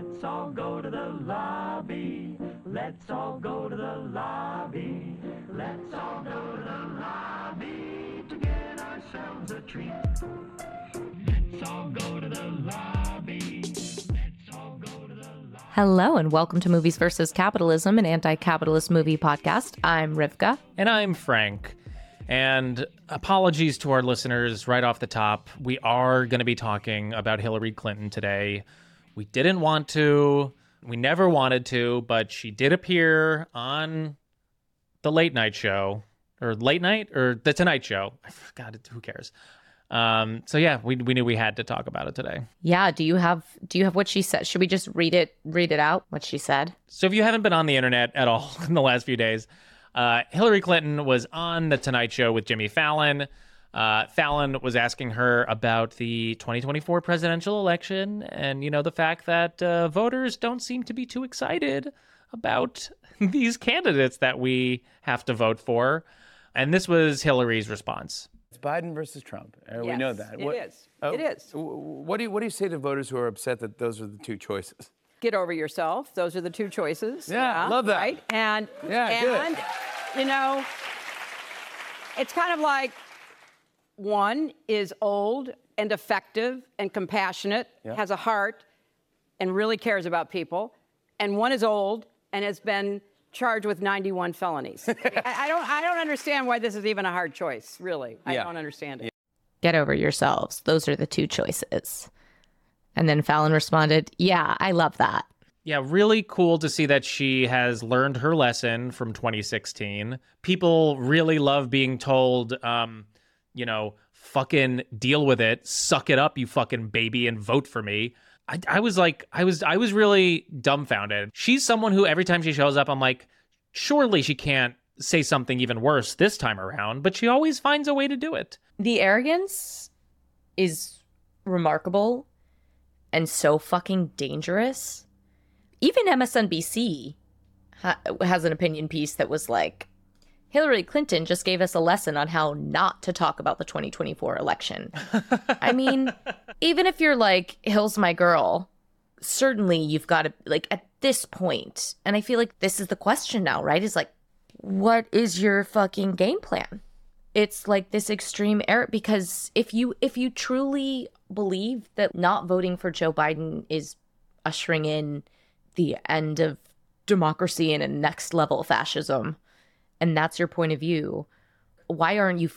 Let's all go to the lobby. Let's all go to the lobby. Let's all go to the lobby to get ourselves a treat. Let's all go to the lobby. Let's all go to the lobby. Hello and welcome to Movies vs. Capitalism, an anti-capitalist movie podcast. I'm Rivka. And I'm Frank. And apologies to our listeners right off the top. We are going to be talking about Hillary Clinton today. We didn't want to. We never wanted to, but she did appear on the late night show. Or late night? Or the Tonight Show. God, who cares? So yeah, we knew we had to talk about it today. Yeah, do you have what she said? Should we just read it out, what she said? So if you haven't been on the internet at all in the last few days, Hillary Clinton was on the Tonight Show with Jimmy Fallon. Fallon was asking her about the 2024 presidential election and, the fact that voters don't seem to be too excited about these candidates that we have to vote for. And this was Hillary's response. It's Biden versus Trump. We know that. It is. What do you say to voters who are upset that those are the two choices? Get over yourself. Those are the two choices. Yeah, love that. Right? And good. It's kind of like one is old and effective and compassionate, has a heart, and really cares about people, and one is old and has been charged with 91 felonies. I don't understand why this is even a hard choice, really. I don't understand it. Get over yourselves. Those are the two choices. And then Fallon responded, yeah, I love that. Yeah, really cool to see that she has learned her lesson from 2016. People really love being told, fucking deal with it, suck it up, you fucking baby, and vote for me. I was really dumbfounded. She's someone who every time she shows up, I'm like, surely she can't say something even worse this time around, but she always finds a way to do it. The arrogance is remarkable and so fucking dangerous. Even MSNBC has an opinion piece that was like, Hillary Clinton just gave us a lesson on how not to talk about the 2024 election. I mean, even if you're like, Hill's my girl, certainly you've got to, like, at this point, and I feel like this is the question now, right? Is like, what is your fucking game plan? It's like this extreme error, because if you truly believe that not voting for Joe Biden is ushering in the end of democracy and a next level fascism, and that's your point of view, why aren't you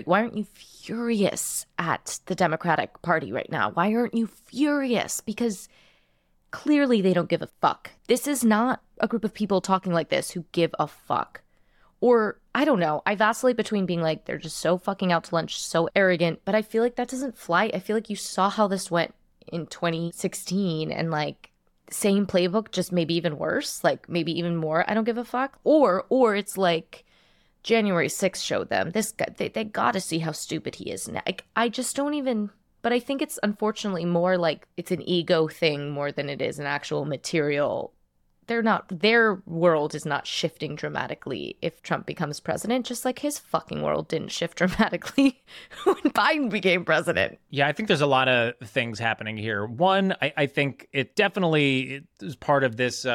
furious at the Democratic Party right now? Why aren't you furious? Because clearly they don't give a fuck. This is not a group of people talking like this who give a fuck. Or, I don't know, I vacillate between being like, they're just so fucking out to lunch, so arrogant, but I feel like that doesn't fly. I feel like you saw how this went in 2016, and like, same playbook, just maybe even worse, like maybe even more I don't give a fuck. Or it's like January 6th showed them this guy, they gotta see how stupid he is now. I just don't even, but I think it's unfortunately more like it's an ego thing more than it is an actual material. Their world is not shifting dramatically if Trump becomes president, just like his fucking world didn't shift dramatically when Biden became president. Yeah, I think there's a lot of things happening here. One, I think it definitely is part of this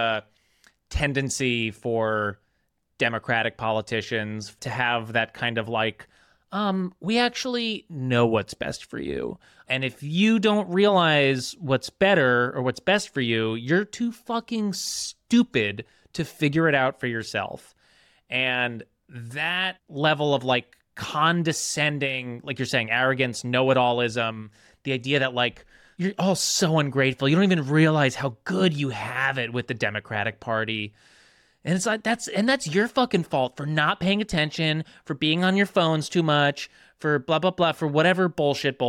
tendency for Democratic politicians to have that kind of like, we actually know what's best for you. And if you don't realize what's better or what's best for you, you're too fucking stupid to figure it out for yourself. And that level of like condescending, like you're saying, arrogance, know-it-allism, the idea that like you're all so ungrateful, you don't even realize how good you have it with the Democratic Party. And it's like that's your fucking fault for not paying attention, for being on your phones too much, for blah, blah, blah, for whatever bullshit.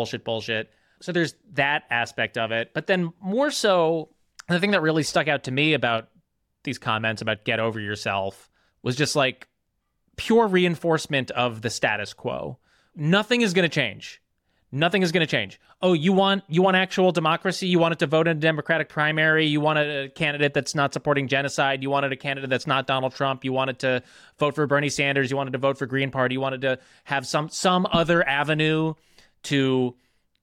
So there's that aspect of it. But then more so, the thing that really stuck out to me about these comments about get over yourself was just like pure reinforcement of the status quo. Nothing is going to change. Nothing is going to change. Oh, you want actual democracy? You wanted to vote in a Democratic primary? You wanted a candidate that's not supporting genocide? You wanted a candidate that's not Donald Trump? You wanted to vote for Bernie Sanders? You wanted to vote for Green Party? You wanted to have some other avenue to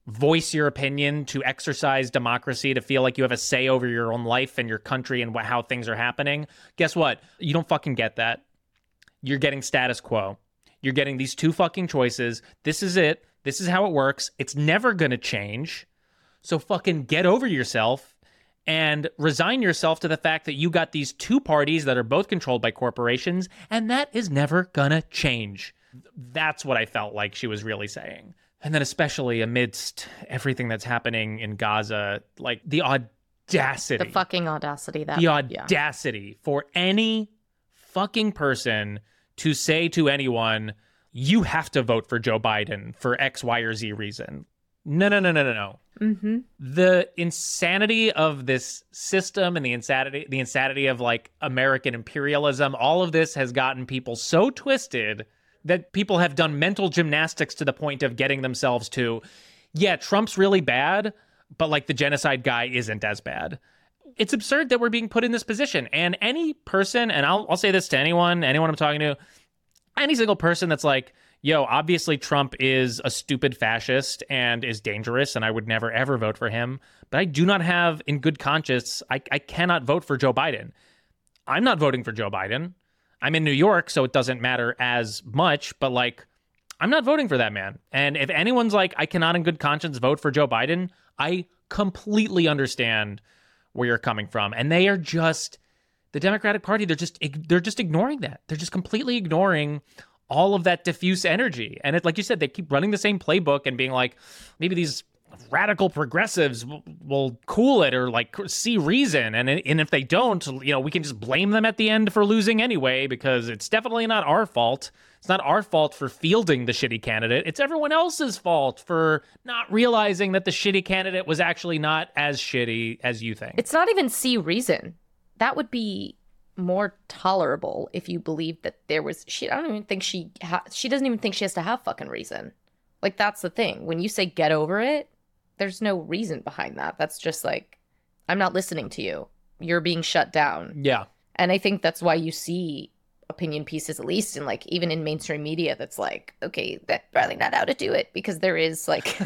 voice your opinion, to exercise democracy, to feel like you have a say over your own life and your country and how things are happening. Guess what? You don't fucking get that. You're getting status quo. You're getting these two fucking choices. This is it. This is how it works. It's never going to change. So fucking get over yourself and resign yourself to the fact that you got these two parties that are both controlled by corporations, and that is never gonna change. That's what I felt like she was really saying. And then especially amidst everything that's happening in Gaza, like the audacity. The fucking audacity. The audacity for any fucking person to say to anyone, you have to vote for Joe Biden for X, Y, or Z reason. No. Mm-hmm. The insanity of this system and the insanity of like American imperialism, all of this has gotten people so twisted that people have done mental gymnastics to the point of getting themselves to, yeah, Trump's really bad, but like the genocide guy isn't as bad. It's absurd that we're being put in this position. And any person, and I'll say this to anyone I'm talking to, any single person that's like, yo, obviously Trump is a stupid fascist and is dangerous, and I would never, ever vote for him. But I do not have, in good conscience, I cannot vote for Joe Biden. I'm not voting for Joe Biden. I'm in New York, so it doesn't matter as much, but like, I'm not voting for that man. And if anyone's like, I cannot in good conscience vote for Joe Biden, I completely understand where you're coming from. And they are just, the Democratic Party, they're just ignoring that. They're just completely ignoring all of that diffuse energy. And it's like you said, they keep running the same playbook and being like, maybe these radical progressives will cool it or like see reason. And if they don't, we can just blame them at the end for losing anyway, because it's definitely not our fault. It's not our fault for fielding the shitty candidate. It's everyone else's fault for not realizing that the shitty candidate was actually not as shitty as you think. It's not even see reason. That would be more tolerable if you believed that there was, I don't even think she doesn't even think she has to have fucking reason. Like, that's the thing. When you say get over it, there's no reason behind that. That's just like, I'm not listening to you. You're being shut down. Yeah. And I think that's why you see opinion pieces, at least in like, even in mainstream media, that's like, okay, that's probably not how to do it, because there is like,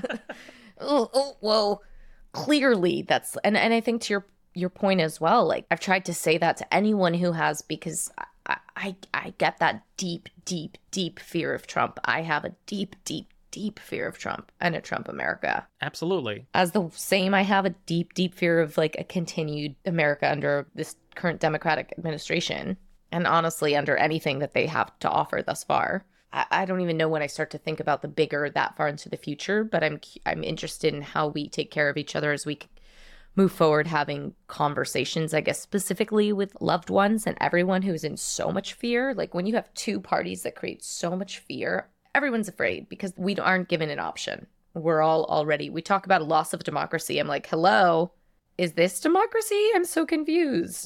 whoa, clearly that's, and I think to your point as well, like, I've tried to say that to anyone who has, because I get that deep, deep, deep fear of Trump. I have a deep, deep, deep fear of Trump and a Trump America. Absolutely. As the same, I have a deep, deep fear of like a continued America under this current Democratic administration, and honestly under anything that they have to offer thus far. I don't even know when I start to think about the bigger that far into the future, but I'm interested in how we take care of each other as we move forward, having conversations, I guess, specifically with loved ones and everyone who's in so much fear. Like, when you have two parties that create so much fear, everyone's afraid because we aren't given an option. We're all already, we talk about a loss of democracy. I'm like, hello, is this democracy? I'm so confused,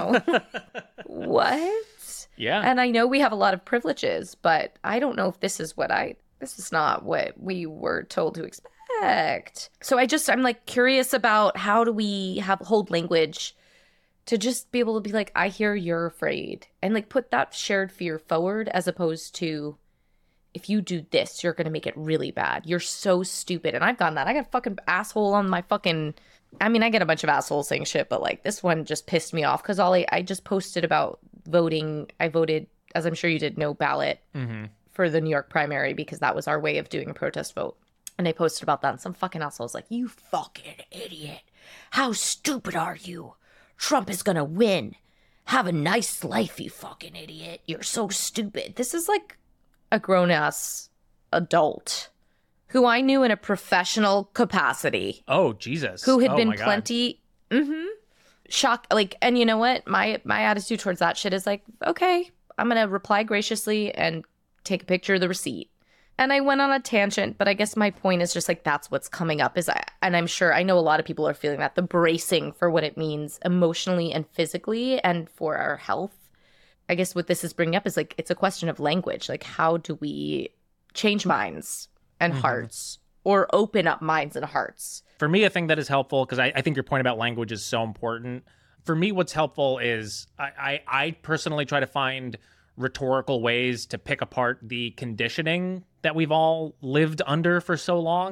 What? Yeah. And I know we have a lot of privileges, but I don't know if this is not what we were told to expect. So I'm like curious about, how do we hold language to just be able to be like, I hear you're afraid, and like put that shared fear forward, as opposed to, if you do this, you're going to make it really bad. You're so stupid. And I've gotten that. I got a fucking asshole on my fucking, I get a bunch of assholes saying shit, but like this one just pissed me off because I just posted about voting. I voted, as I'm sure you did, no ballot for the New York primary, because that was our way of doing a protest vote. And I posted about that, and some fucking asshole was like, you fucking idiot. How stupid are you? Trump is going to win. Have a nice life, you fucking idiot. You're so stupid. This is like a grown-ass adult who I knew in a professional capacity. Oh, Jesus. Who had been plenty shock. Like, and you know what? My attitude towards that shit is like, okay, I'm going to reply graciously and take a picture of the receipt. And I went on a tangent, but I guess my point is just like, that's what's coming up, and I'm sure, I know a lot of people are feeling that, the bracing for what it means emotionally and physically and for our health. I guess what this is bringing up is like, it's a question of language. Like, how do we change minds and hearts, or open up minds and hearts? For me, a thing that is helpful, because I think your point about language is so important. For me, what's helpful is I personally try to find rhetorical ways to pick apart the conditioning that we've all lived under for so long.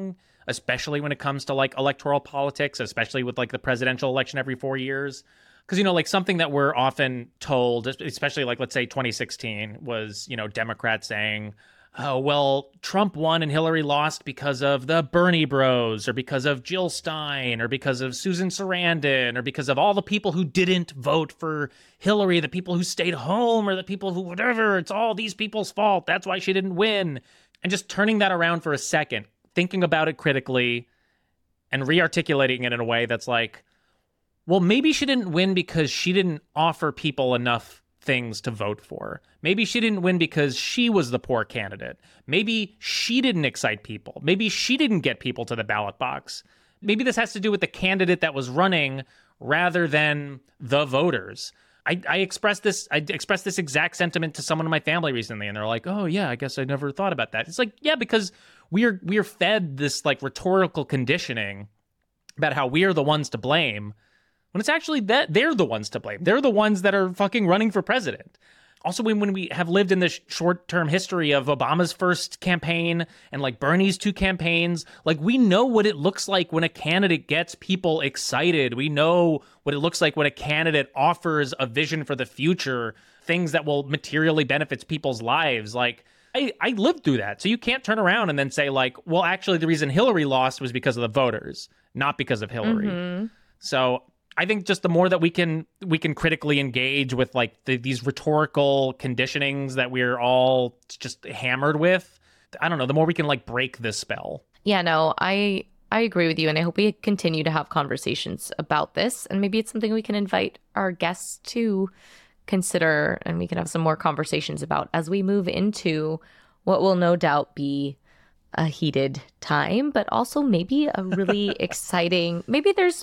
especially when it comes to like electoral politics, especially with like the presidential election every 4 years. Because, like something that we're often told, especially like, let's say 2016 was, Democrats saying, oh, well, Trump won and Hillary lost because of the Bernie bros or because of Jill Stein or because of Susan Sarandon or because of all the people who didn't vote for Hillary, the people who stayed home or the people who whatever. It's all these people's fault. That's why she didn't win. And just turning that around for a second, thinking about it critically and re-articulating it in a way that's like, well, maybe she didn't win because she didn't offer people enough things to vote for. Maybe she didn't win because she was the poor candidate. Maybe she didn't excite people. Maybe she didn't get people to the ballot box. Maybe this has to do with the candidate that was running rather than the voters. I expressed this exact sentiment to someone in my family recently, and they're like, "Oh yeah, I guess I never thought about that." It's like, yeah, because we're fed this like rhetorical conditioning about how we're the ones to blame, when it's actually that they're the ones to blame. They're the ones that are fucking running for president. Also, when we have lived in this short-term history of Obama's first campaign and like Bernie's 2 campaigns, like we know what it looks like when a candidate gets people excited. We know what it looks like when a candidate offers a vision for the future, things that will materially benefit people's lives. Like I lived through that. So you can't turn around and then say like, well, actually the reason Hillary lost was because of the voters, not because of Hillary. Mm-hmm. So I think just the more that we can critically engage with like these rhetorical conditionings that we're all just hammered with, I don't know, the more we can like break this spell. Yeah, no, I agree with you. And I hope we continue to have conversations about this. And maybe it's something we can invite our guests to consider and we can have some more conversations about as we move into what will no doubt be a heated time, but also maybe a really exciting, there's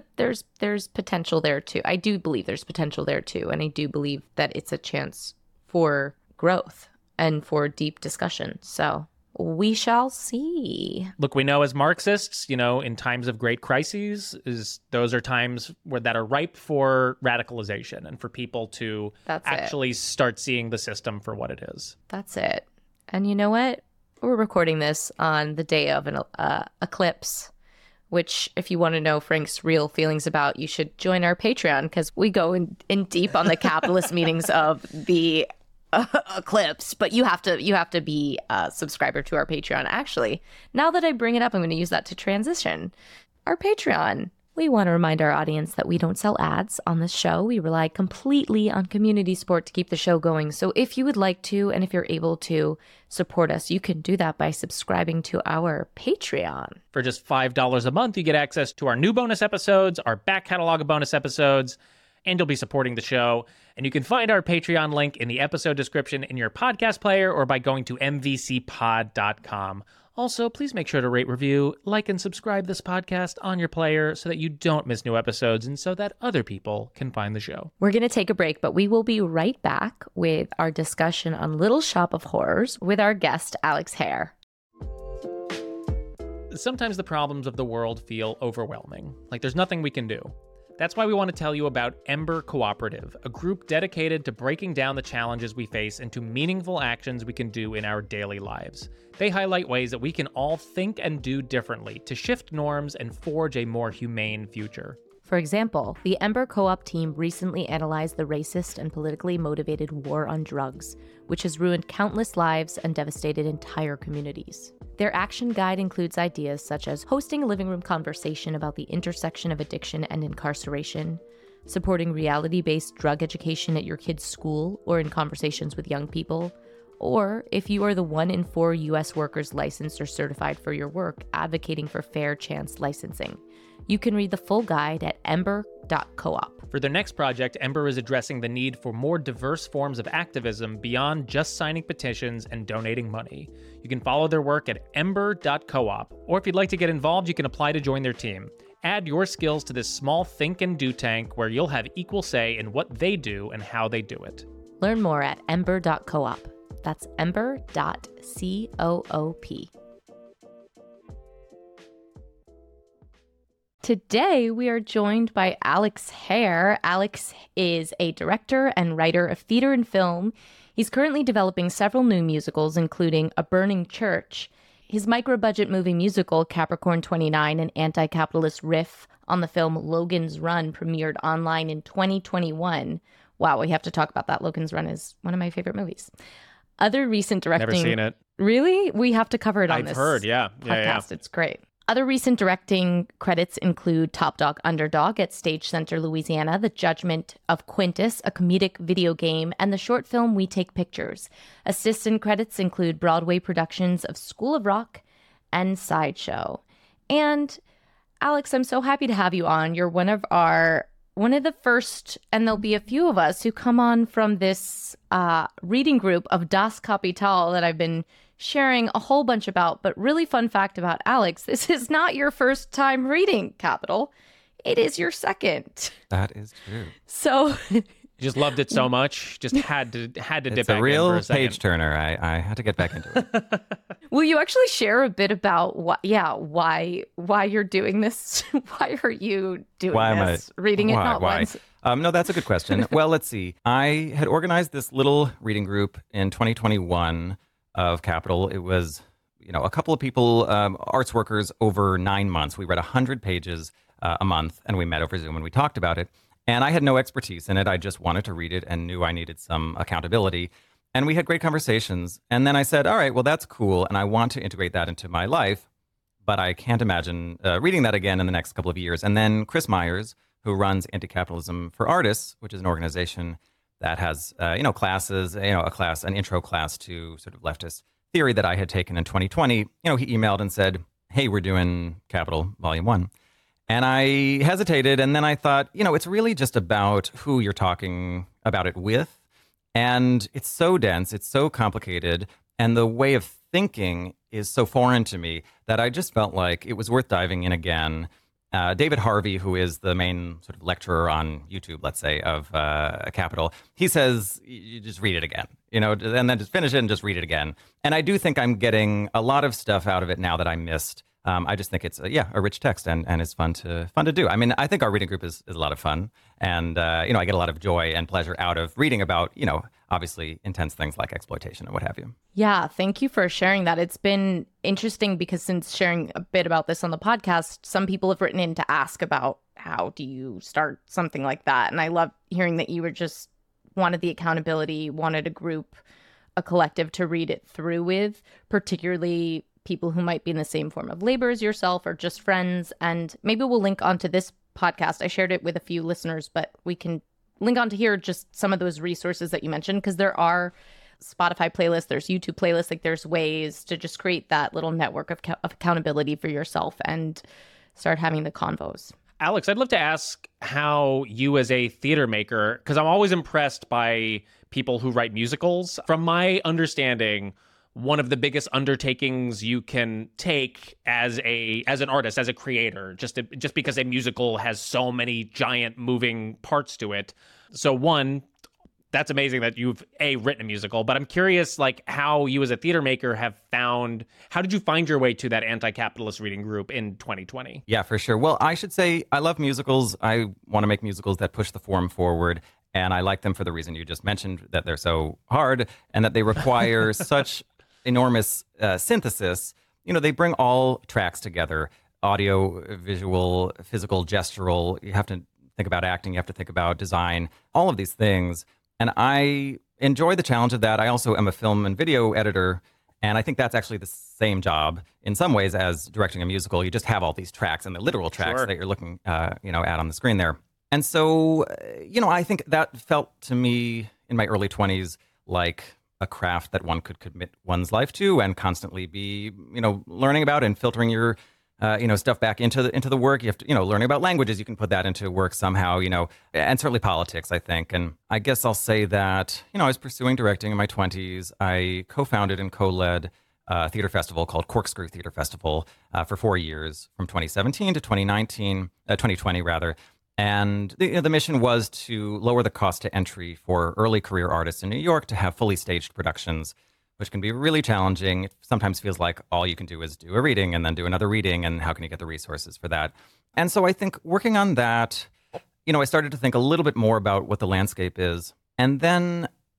potential there too. I do believe there's potential there too. And I do believe that it's a chance for growth and for deep discussion. So we shall see. Look, we know as Marxists, in times of great crises, those are times that are ripe for radicalization and for people to start seeing the system for what it is. That's it. And you know what? We're recording this on the day of an eclipse, which if you want to know Frank's real feelings about, you should join our Patreon because we go in deep on the capitalist meanings of the eclipse. But you have to be a subscriber to our Patreon. Actually, now that I bring it up, I'm going to use that to transition. Our Patreon. We want to remind our audience that we don't sell ads on this show. We rely completely on community support to keep the show going. So if you would like to, and if you're able to support us, you can do that by subscribing to our Patreon. For just $5 a month, you get access to our new bonus episodes, our back catalog of bonus episodes, and you'll be supporting the show. And you can find our Patreon link in the episode description in your podcast player or by going to mvcpod.com. Also, please make sure to rate, review, like, and subscribe this podcast on your player so that you don't miss new episodes and so that other people can find the show. We're going to take a break, but we will be right back with our discussion on Little Shop of Horrors with our guest, Alex Hare. Sometimes the problems of the world feel overwhelming, like there's nothing we can do. That's why we want to tell you about Ember Cooperative, a group dedicated to breaking down the challenges we face into meaningful actions we can do in our daily lives. They highlight ways that we can all think and do differently to shift norms and forge a more humane future. For example, the Ember Co-op team recently analyzed the racist and politically motivated war on drugs, which has ruined countless lives and devastated entire communities. Their action guide includes ideas such as hosting a living room conversation about the intersection of addiction and incarceration, supporting reality-based drug education at your kid's school or in conversations with young people, or if you are the 1 in 4 U.S. workers licensed or certified for your work, advocating for fair chance licensing. You can read the full guide at ember.coop. For their next project, Ember is addressing the need for more diverse forms of activism beyond just signing petitions and donating money. You can follow their work at ember.coop, or if you'd like to get involved, you can apply to join their team. Add your skills to this small think and do tank where you'll have equal say in what they do and how they do it. Learn more at ember.coop. That's ember.coop. Today, we are joined by Alex Hare. Alex is a director and writer of theater and film. He's currently developing several new musicals, including A Burning Church. His micro-budget movie musical, Capricorn 29, an anti-capitalist riff on the film Logan's Run, premiered online in 2021. Wow, we have to talk about that. Logan's Run is one of my favorite movies. Other recent directing... Never seen it. Really? We have to cover it on I've this heard, yeah. podcast. It's great. Other recent directing credits include Top Dog Underdog at Stage Center, Louisiana, The Judgment of Quintus, a comedic video game, and the short film We Take Pictures. Assistant credits include Broadway productions of School of Rock and Sideshow. And Alex, I'm so happy to have you on. You're one of the first, and there'll be a few of us who come on from this reading group of Das Kapital that I've been sharing a whole bunch about. But really fun fact about Alex, this is not your first time reading Capital. It is your second. That is true. So You just loved it so much, just had to dip back in It's for a a real second. page turner. I had to get back into it. will you actually share a bit about why you're doing this? Why are you doing Why am I this? Reading it not why? once. No, that's a good question. Well, let's see. I had organized this little reading group in 2021 of Capital. It was, a couple of people, arts workers, over 9 months. We read 100 pages a month, and we met over Zoom and we talked about it. And I had no expertise in it. I just wanted to read it and knew I needed some accountability. And we had great conversations. And then I said, all right, well, that's cool. And I want to integrate that into my life, but I can't imagine reading that again in the next couple of years. And then Chris Myers, who runs Anti-Capitalism for Artists, which is an organization that has, classes, an intro class to sort of leftist theory that I had taken in 2020. He emailed and said, hey, we're doing Capital Volume 1. And I hesitated, and then I thought, it's really just about who you're talking about it with. And it's so dense, it's so complicated, and the way of thinking is so foreign to me that I just felt like it was worth diving in again. David Harvey, who is the main sort of lecturer on YouTube, let's say, of Capital, he says, you just read it again, and then just finish it and just read it again. And I do think I'm getting a lot of stuff out of it now that I missed. I just think it's a rich text and it's fun to do. I mean, I think our reading group is a lot of fun, and I get a lot of joy and pleasure out of reading about obviously intense things like exploitation and what have you. Yeah, thank you for sharing that. It's been interesting because since sharing a bit about this on the podcast, some people have written in to ask about how do you start something like that, and I love hearing that you were just wanted the accountability, wanted a group, a collective to read it through with, particularly people who might be in the same form of labor as yourself or just friends. And maybe we'll link onto this podcast. I shared it with a few listeners, but we can link onto here just some of those resources that you mentioned, because there are Spotify playlists, there's YouTube playlists, like there's ways to just create that little network of accountability for yourself and start having the convos. Alex, I'd love to ask how you as a theater maker, because I'm always impressed by people who write musicals. From my understanding, one of the biggest undertakings you can take as an artist, as a creator, just because a musical has so many giant moving parts to it. So one, that's amazing that you've written a musical, but I'm curious how you as a theater maker how did you find your way to that anti-capitalist reading group in 2020? Yeah, for sure. Well, I should say I love musicals. I want to make musicals that push the form forward. And I like them for the reason you just mentioned, that they're so hard and that they require such enormous synthesis. They bring all tracks together: audio, visual, physical, gestural. You have to think about acting, you have to think about design, all of these things. And I enjoy the challenge of that. I also am a film and video editor, and I think that's actually the same job in some ways as directing a musical. You just have all these tracks and the literal tracks Sure. that you're looking at on the screen there. And so, I think that felt to me in my early 20s like a craft that one could commit one's life to and constantly be, learning about and filtering your, stuff back into the work. You have to, learning about languages, you can put that into work somehow, and certainly politics, I think. And I guess I'll say that, I was pursuing directing in my 20s. I co-founded and co-led a theater festival called Corkscrew Theater Festival for 4 years, from 2017 to 2020 rather. And the mission was to lower the cost to entry for early career artists in New York to have fully staged productions, which can be really challenging. It sometimes feels like all you can do is do a reading and then do another reading, and how can you get the resources for that? And so I think working on that, I started to think a little bit more about what the landscape is. And then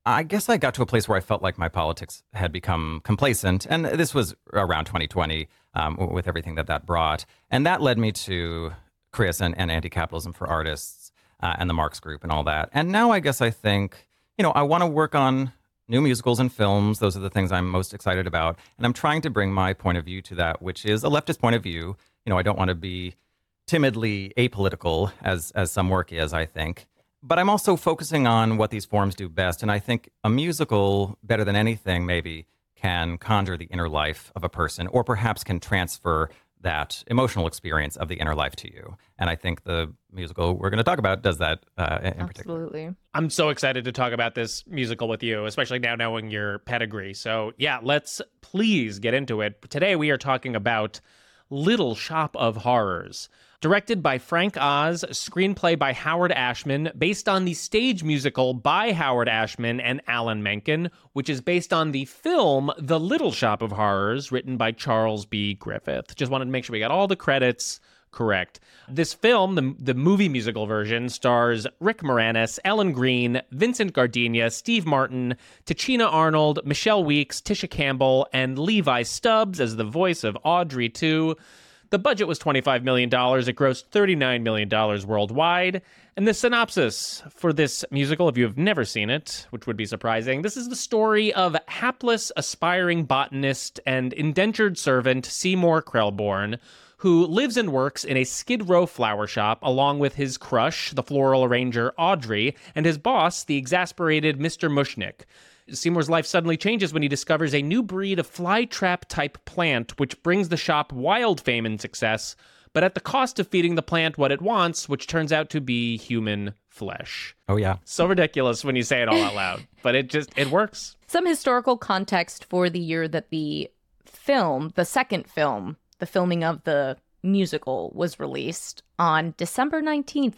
I guess I got to a place where I felt like my politics had become complacent. And this was around 2020 with everything that brought. And that led me to Chris and Anti-Capitalism for Artists and the Marx Group and all that. And now I guess I think, I want to work on new musicals and films. Those are the things I'm most excited about. And I'm trying to bring my point of view to that, which is a leftist point of view. I don't want to be timidly apolitical as some work is, I think. But I'm also focusing on what these forms do best. And I think a musical, better than anything, maybe, can conjure the inner life of a person, or perhaps can transfer that emotional experience of the inner life to you. And I think the musical we're going to talk about does that in particular. Absolutely. I'm so excited to talk about this musical with you, especially now knowing your pedigree. So yeah, let's please get into it. Today we are talking about Little Shop of Horrors. Directed by Frank Oz, screenplay by Howard Ashman, based on the stage musical by Howard Ashman and Alan Menken, which is based on the film The Little Shop of Horrors, written by Charles B. Griffith. Just wanted to make sure we got all the credits correct. This film, the movie musical version, stars Rick Moranis, Ellen Greene, Vincent Gardenia, Steve Martin, Tichina Arnold, Michelle Weeks, Tisha Campbell, and Levi Stubbs as the voice of Audrey II. The budget was $25 million. It grossed $39 million worldwide. And the synopsis for this musical, if you have never seen it, which would be surprising, this is the story of hapless, aspiring botanist and indentured servant Seymour Krelborn, who lives and works in a Skid Row flower shop along with his crush, the floral arranger Audrey, and his boss, the exasperated Mr. Mushnick. Seymour's life suddenly changes when he discovers a new breed of flytrap-type plant, which brings the shop wild fame and success, but at the cost of feeding the plant what it wants, which turns out to be human flesh. Oh, yeah. So ridiculous when you say it all out loud, but it works. Some historical context for the year that the film, the second film, the filming of the musical, was released on December 19th,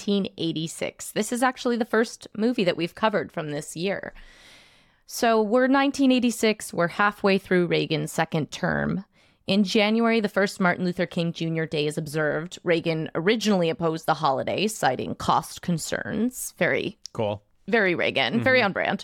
1986. This is actually the first movie that we've covered from this year. So we're 1986, we're halfway through Reagan's second term. In January, the first Martin Luther King Jr. Day is observed. Reagan originally opposed the holiday, citing cost concerns. Very cool. Very Reagan, very on brand.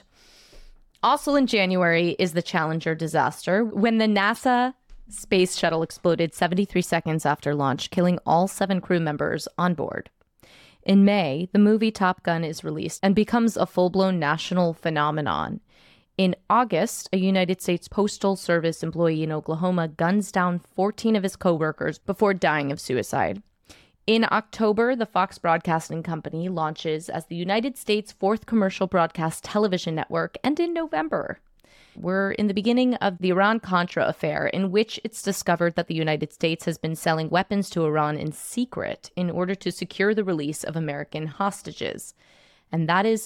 Also in January is the Challenger disaster, when the NASA space shuttle exploded 73 seconds after launch, killing all 7 crew members on board. In May, the movie Top Gun is released and becomes a full-blown national phenomenon. In August, a United States Postal Service employee in Oklahoma guns down 14 of his coworkers before dying of suicide. In October, the Fox Broadcasting Company launches as the United States' 4th commercial broadcast television network, and in November, we're in the beginning of the Iran-Contra affair, in which it's discovered that the United States has been selling weapons to Iran in secret in order to secure the release of American hostages. And that is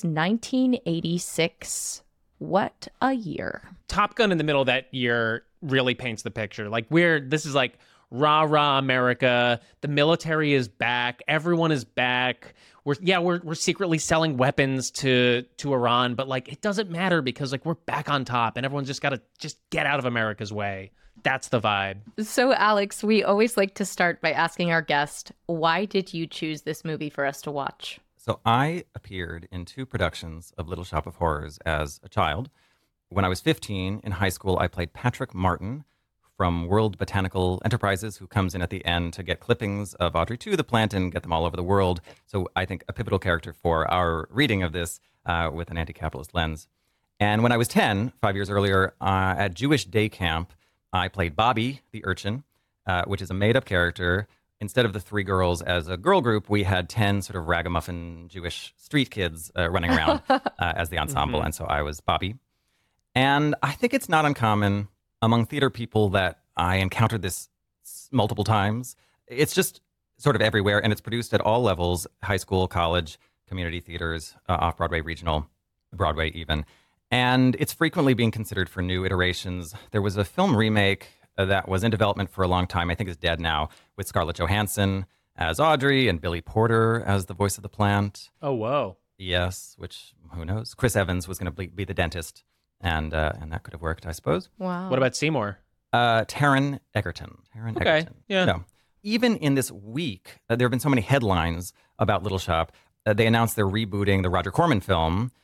1986. What a year. Top Gun in the middle of that year really paints the picture. This is like rah-rah America. The military is back. Everyone is back. We're secretly selling weapons to Iran, but it doesn't matter because we're back on top and everyone's just got to get out of America's way. That's the vibe. So Alex, we always like to start by asking our guest, why did you choose this movie for us to watch? So I appeared in 2 productions of Little Shop of Horrors as a child. When I was 15 in high school, I played Patrick Martin from World Botanical Enterprises, who comes in at the end to get clippings of Audrey II, the plant, and get them all over the world. So I think a pivotal character for our reading of this with an anti-capitalist lens. And when I was 10, 5 years earlier, at Jewish Day Camp, I played Bobby, the urchin, which is a made-up character. Instead of the 3 girls as a girl group, we had 10 sort of ragamuffin Jewish street kids running around as the ensemble. And so I was Bobby. And I think it's not uncommon among theater people that I encountered this multiple times. It's just sort of everywhere, and it's produced at all levels: high school, college, community theaters, off-Broadway, regional, Broadway even. And it's frequently being considered for new iterations. There was a film remake that was in development for a long time, I think is dead now, with Scarlett Johansson as Audrey and Billy Porter as the voice of the plant. Oh, whoa. Yes, which, who knows? Chris Evans was going to be the dentist, and that could have worked, I suppose. Wow. What about Seymour? Taron Egerton. Okay, yeah. Even in this week, there have been so many headlines about Little Shop. They announced they're rebooting the Roger Corman film,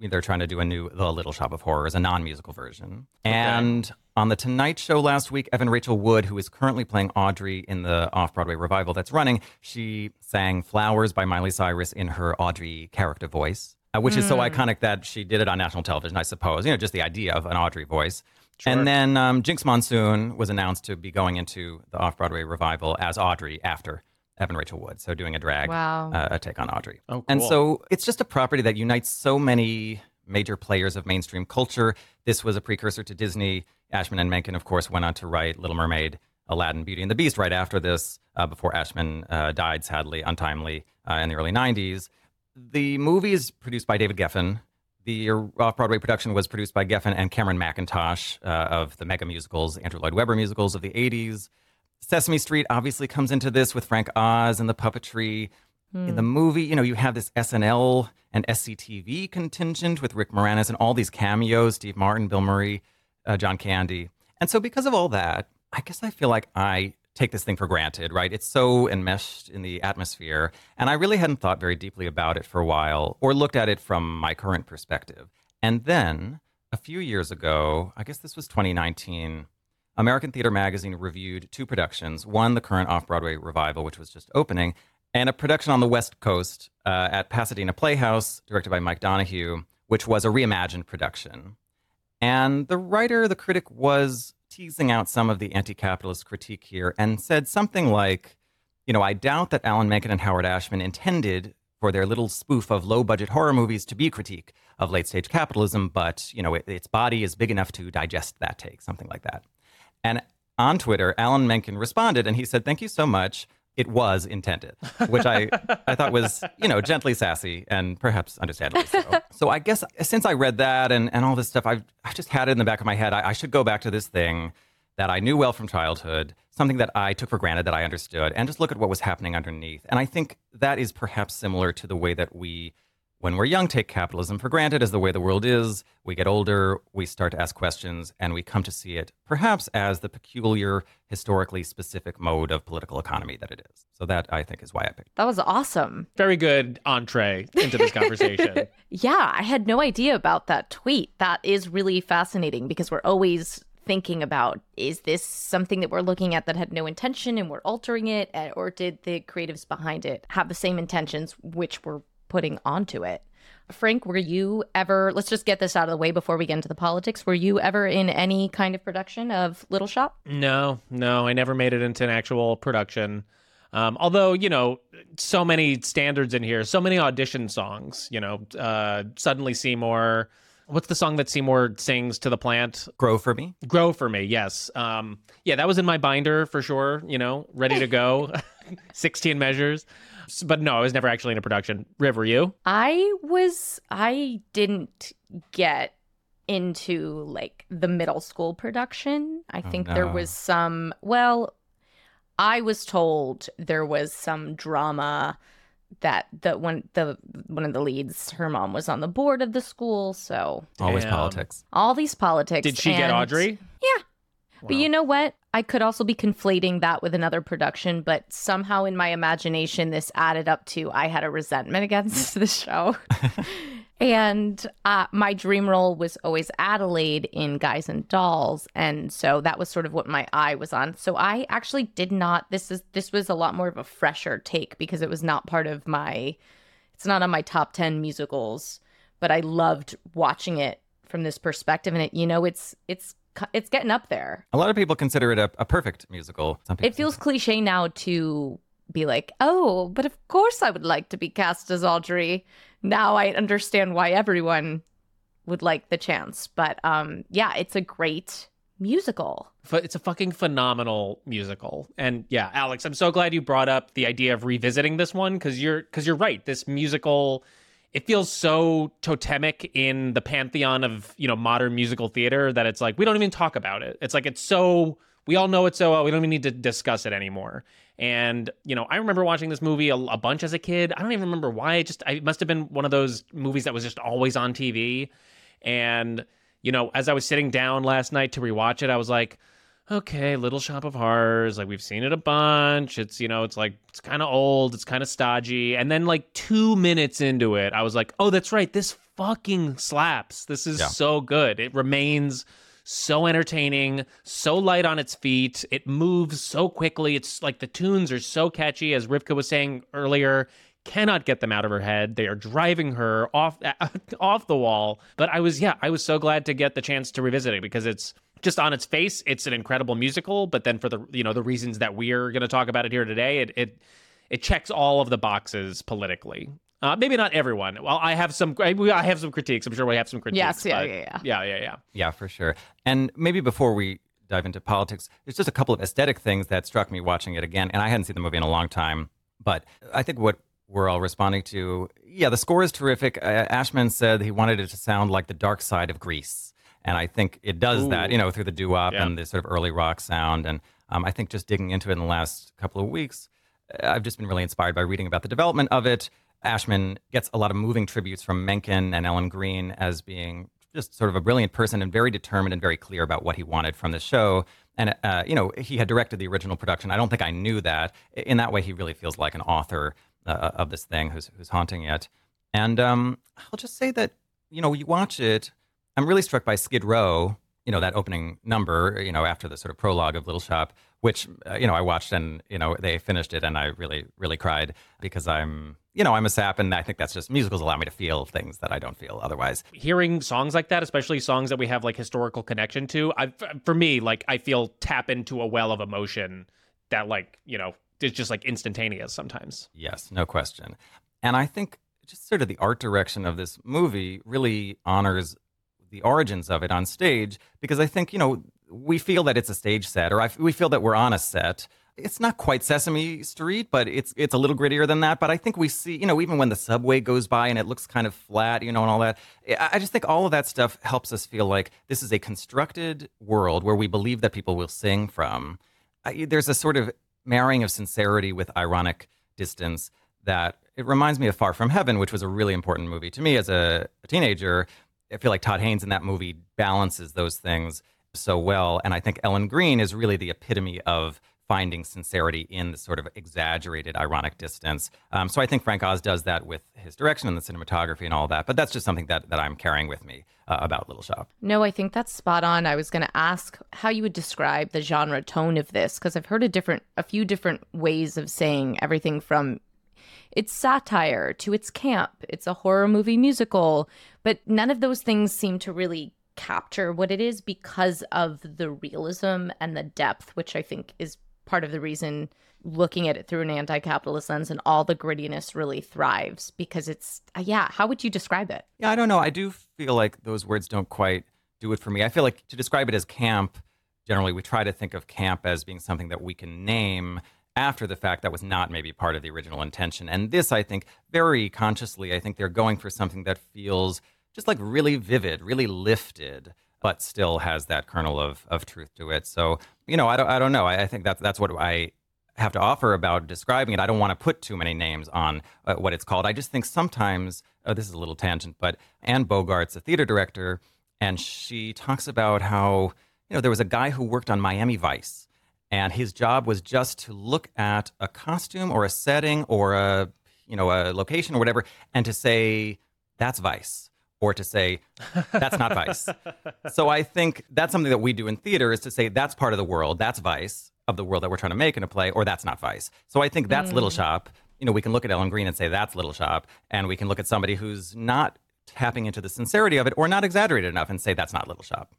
they're trying to do a new The Little Shop of Horrors, a non-musical version. And on The Tonight Show last week, Evan Rachel Wood, who is currently playing Audrey in the off-Broadway revival that's running, she sang Flowers by Miley Cyrus in her Audrey character voice, which is so iconic that she did it on national television, I suppose. Just the idea of an Audrey voice. Sure. And then Jinx Monsoon was announced to be going into the off-Broadway revival as Audrey after Evan Rachel Wood, so doing a drag a take on Audrey. Oh, cool. And so it's just a property that unites so many major players of mainstream culture. This was a precursor to Disney. Ashman and Menken, of course, went on to write Little Mermaid, Aladdin, Beauty and the Beast right after this, before Ashman died, sadly, untimely, in the early 90s. The movie is produced by David Geffen. The off-Broadway production was produced by Geffen and Cameron McIntosh of the mega musicals, Andrew Lloyd Webber musicals of the 80s. Sesame Street obviously comes into this with Frank Oz and the puppetry. In the movie, you have this SNL and SCTV contingent with Rick Moranis and all these cameos, Steve Martin, Bill Murray, John Candy. And so because of all that, I guess I feel like I take this thing for granted, right? It's so enmeshed in the atmosphere. And I really hadn't thought very deeply about it for a while or looked at it from my current perspective. And then a few years ago, I guess this was 2019, American Theater Magazine reviewed two productions, one, the current off-Broadway revival, which was just opening, and a production on the West Coast at Pasadena Playhouse, directed by Mike Donahue, which was a reimagined production. And the writer, the critic, was teasing out some of the anti-capitalist critique here and said something like, I doubt that Alan Menken and Howard Ashman intended for their little spoof of low-budget horror movies to be a critique of late-stage capitalism, but, its body is big enough to digest that take, something like that. And on Twitter, Alan Menken responded, and he said, "Thank you so much. It was intended," which I thought was, gently sassy and perhaps understandably so. So I guess since I read that and all this stuff, I've just had it in the back of my head. I should go back to this thing that I knew well from childhood, something that I took for granted that I understood, and just look at what was happening underneath. And I think that is perhaps similar to the way that we, when we're young, take capitalism for granted as the way the world is. We get older, we start to ask questions, and we come to see it perhaps as the peculiar, historically specific mode of political economy that it is. So that, I think, is why I picked it. That was awesome. Very good entree into this conversation. Yeah, I had no idea about that tweet. That is really fascinating because we're always thinking about, is this something that we're looking at that had no intention and we're altering it? Or did the creatives behind it have the same intentions, which we're putting onto it? Frank, were you ever, let's just get this out of the way before we get into the politics, were you ever in any kind of production of Little Shop? No, I never made it into an actual production. Although, so many standards in here, so many audition songs, Suddenly Seymour. What's the song that Seymour sings to the plant? Grow for Me? Grow for Me, yes. Yeah, that was in my binder for sure, ready to go. 16 measures. But no, I was never actually in a production. Riv, were you? I didn't get into like the middle school production. I think there was some, I was told there was some drama that one of the leads, her mom was on the board of the school, so always politics. All these politics. Did she get Audrey? Yeah. Wow. But you know what? I could also be conflating that with another production, but somehow in my imagination, this added up to I had a resentment against the show. And my dream role was always Adelaide in Guys and Dolls. And so that was sort of what my eye was on. So I actually did not, this was a lot more of a fresher take because it was not part of it's not on my top 10 musicals, but I loved watching it from this perspective. And it's getting up there. A lot of people consider it a perfect musical. Some people it feels cliche now to be like, oh, but of course I would like to be cast as Audrey. Now I understand why everyone would like the chance. But yeah, it's a great musical. It's a fucking phenomenal musical. And yeah, Alex, I'm so glad you brought up the idea of revisiting this one because you're right. This musical, it feels so totemic in the pantheon of, modern musical theater that it's like, we don't even talk about it. It's like, we all know it so well, we don't even need to discuss it anymore. And, I remember watching this movie a bunch as a kid. I don't even remember why. It must have been one of those movies that was just always on TV. And, as I was sitting down last night to rewatch it, I was like, okay, Little Shop of Horrors, like we've seen it a bunch. It's, it's like, it's kind of old, it's kind of stodgy. And then like 2 minutes into it, I was like, oh, that's right. This fucking slaps. This is Yeah. so good. It remains so entertaining, so light on its feet. It moves so quickly. It's like the tunes are so catchy, as Rivka was saying earlier. Cannot get them out of her head. They are driving her off off the wall. But I was so glad to get the chance to revisit it, because it's just on its face, it's an incredible musical. But then for the the reasons that we're going to talk about it here today, it checks all of the boxes politically. Maybe not everyone. Well, I have some critiques. I'm sure we have some critiques. Yes, but yeah. Yeah, for sure. And maybe before we dive into politics, there's just a couple of aesthetic things that struck me watching it again. And I hadn't seen the movie in a long time. But I think what we're all responding to, the score is terrific. Ashman said he wanted it to sound like the dark side of Grease. And I think it does that, through the doo-wop and the sort of early rock sound. And I think just digging into it in the last couple of weeks, I've just been really inspired by reading about the development of it. Ashman gets a lot of moving tributes from Menken and Ellen Greene as being just sort of a brilliant person and very determined and very clear about what he wanted from the show. And, he had directed the original production. I don't think I knew that. In that way, he really feels like an author of this thing who's haunting it. And I'll just say that, you watch it, I'm really struck by Skid Row, that opening number, after the sort of prologue of Little Shop, which, I watched and, they finished it and I really, really cried because I'm a sap, and I think that's just musicals allow me to feel things that I don't feel otherwise. Hearing songs like that, especially songs that we have like historical connection to, for me, like I feel tap into a well of emotion that is just like instantaneous sometimes. Yes, no question. And I think just sort of the art direction of this movie really honors the origins of it on stage, because I think, we feel that it's a stage set, or we feel that we're on a set. It's not quite Sesame Street, but it's a little grittier than that. But I think we see, even when the subway goes by and it looks kind of flat, and all that, I just think all of that stuff helps us feel like this is a constructed world where we believe that people will sing from. There's a sort of marrying of sincerity with ironic distance that it reminds me of Far From Heaven, which was a really important movie to me as a teenager. I feel like Todd Haynes in that movie balances those things so well. And I think Ellen Greene is really the epitome of finding sincerity in the sort of exaggerated ironic distance. So I think Frank Oz does that with his direction and the cinematography and all that. But that's just something that I'm carrying with me about Little Shop. No, I think that's spot on. I was going to ask how you would describe the genre tone of this, because I've heard a few different ways of saying everything from it's satire to it's camp. It's a horror movie musical, but none of those things seem to really capture what it is because of the realism and the depth, which I think is part of the reason looking at it through an anti-capitalist lens and all the grittiness really thrives, because it's, how would you describe it? Yeah, I don't know. I do feel like those words don't quite do it for me. I feel like to describe it as camp, generally we try to think of camp as being something that we can name after the fact that was not maybe part of the original intention. And this, I think, very consciously, I think they're going for something that feels just like really vivid, really lifted, but still has that kernel of truth to it. So, I don't know. I think that's what I have to offer about describing it. I don't want to put too many names on what it's called. I just think sometimes, this is a little tangent, but Anne Bogart's a theater director, and she talks about how, there was a guy who worked on Miami Vice, and his job was just to look at a costume or a setting or a location or whatever, and to say, that's Vice. Or to say, that's not Vice. So I think that's something that we do in theater, is to say that's part of the world, that's Vice of the world that we're trying to make in a play, or that's not Vice. So I think that's Little Shop. We can look at Ellen Greene and say that's Little Shop, and we can look at somebody who's not tapping into the sincerity of it or not exaggerated enough and say that's not Little Shop,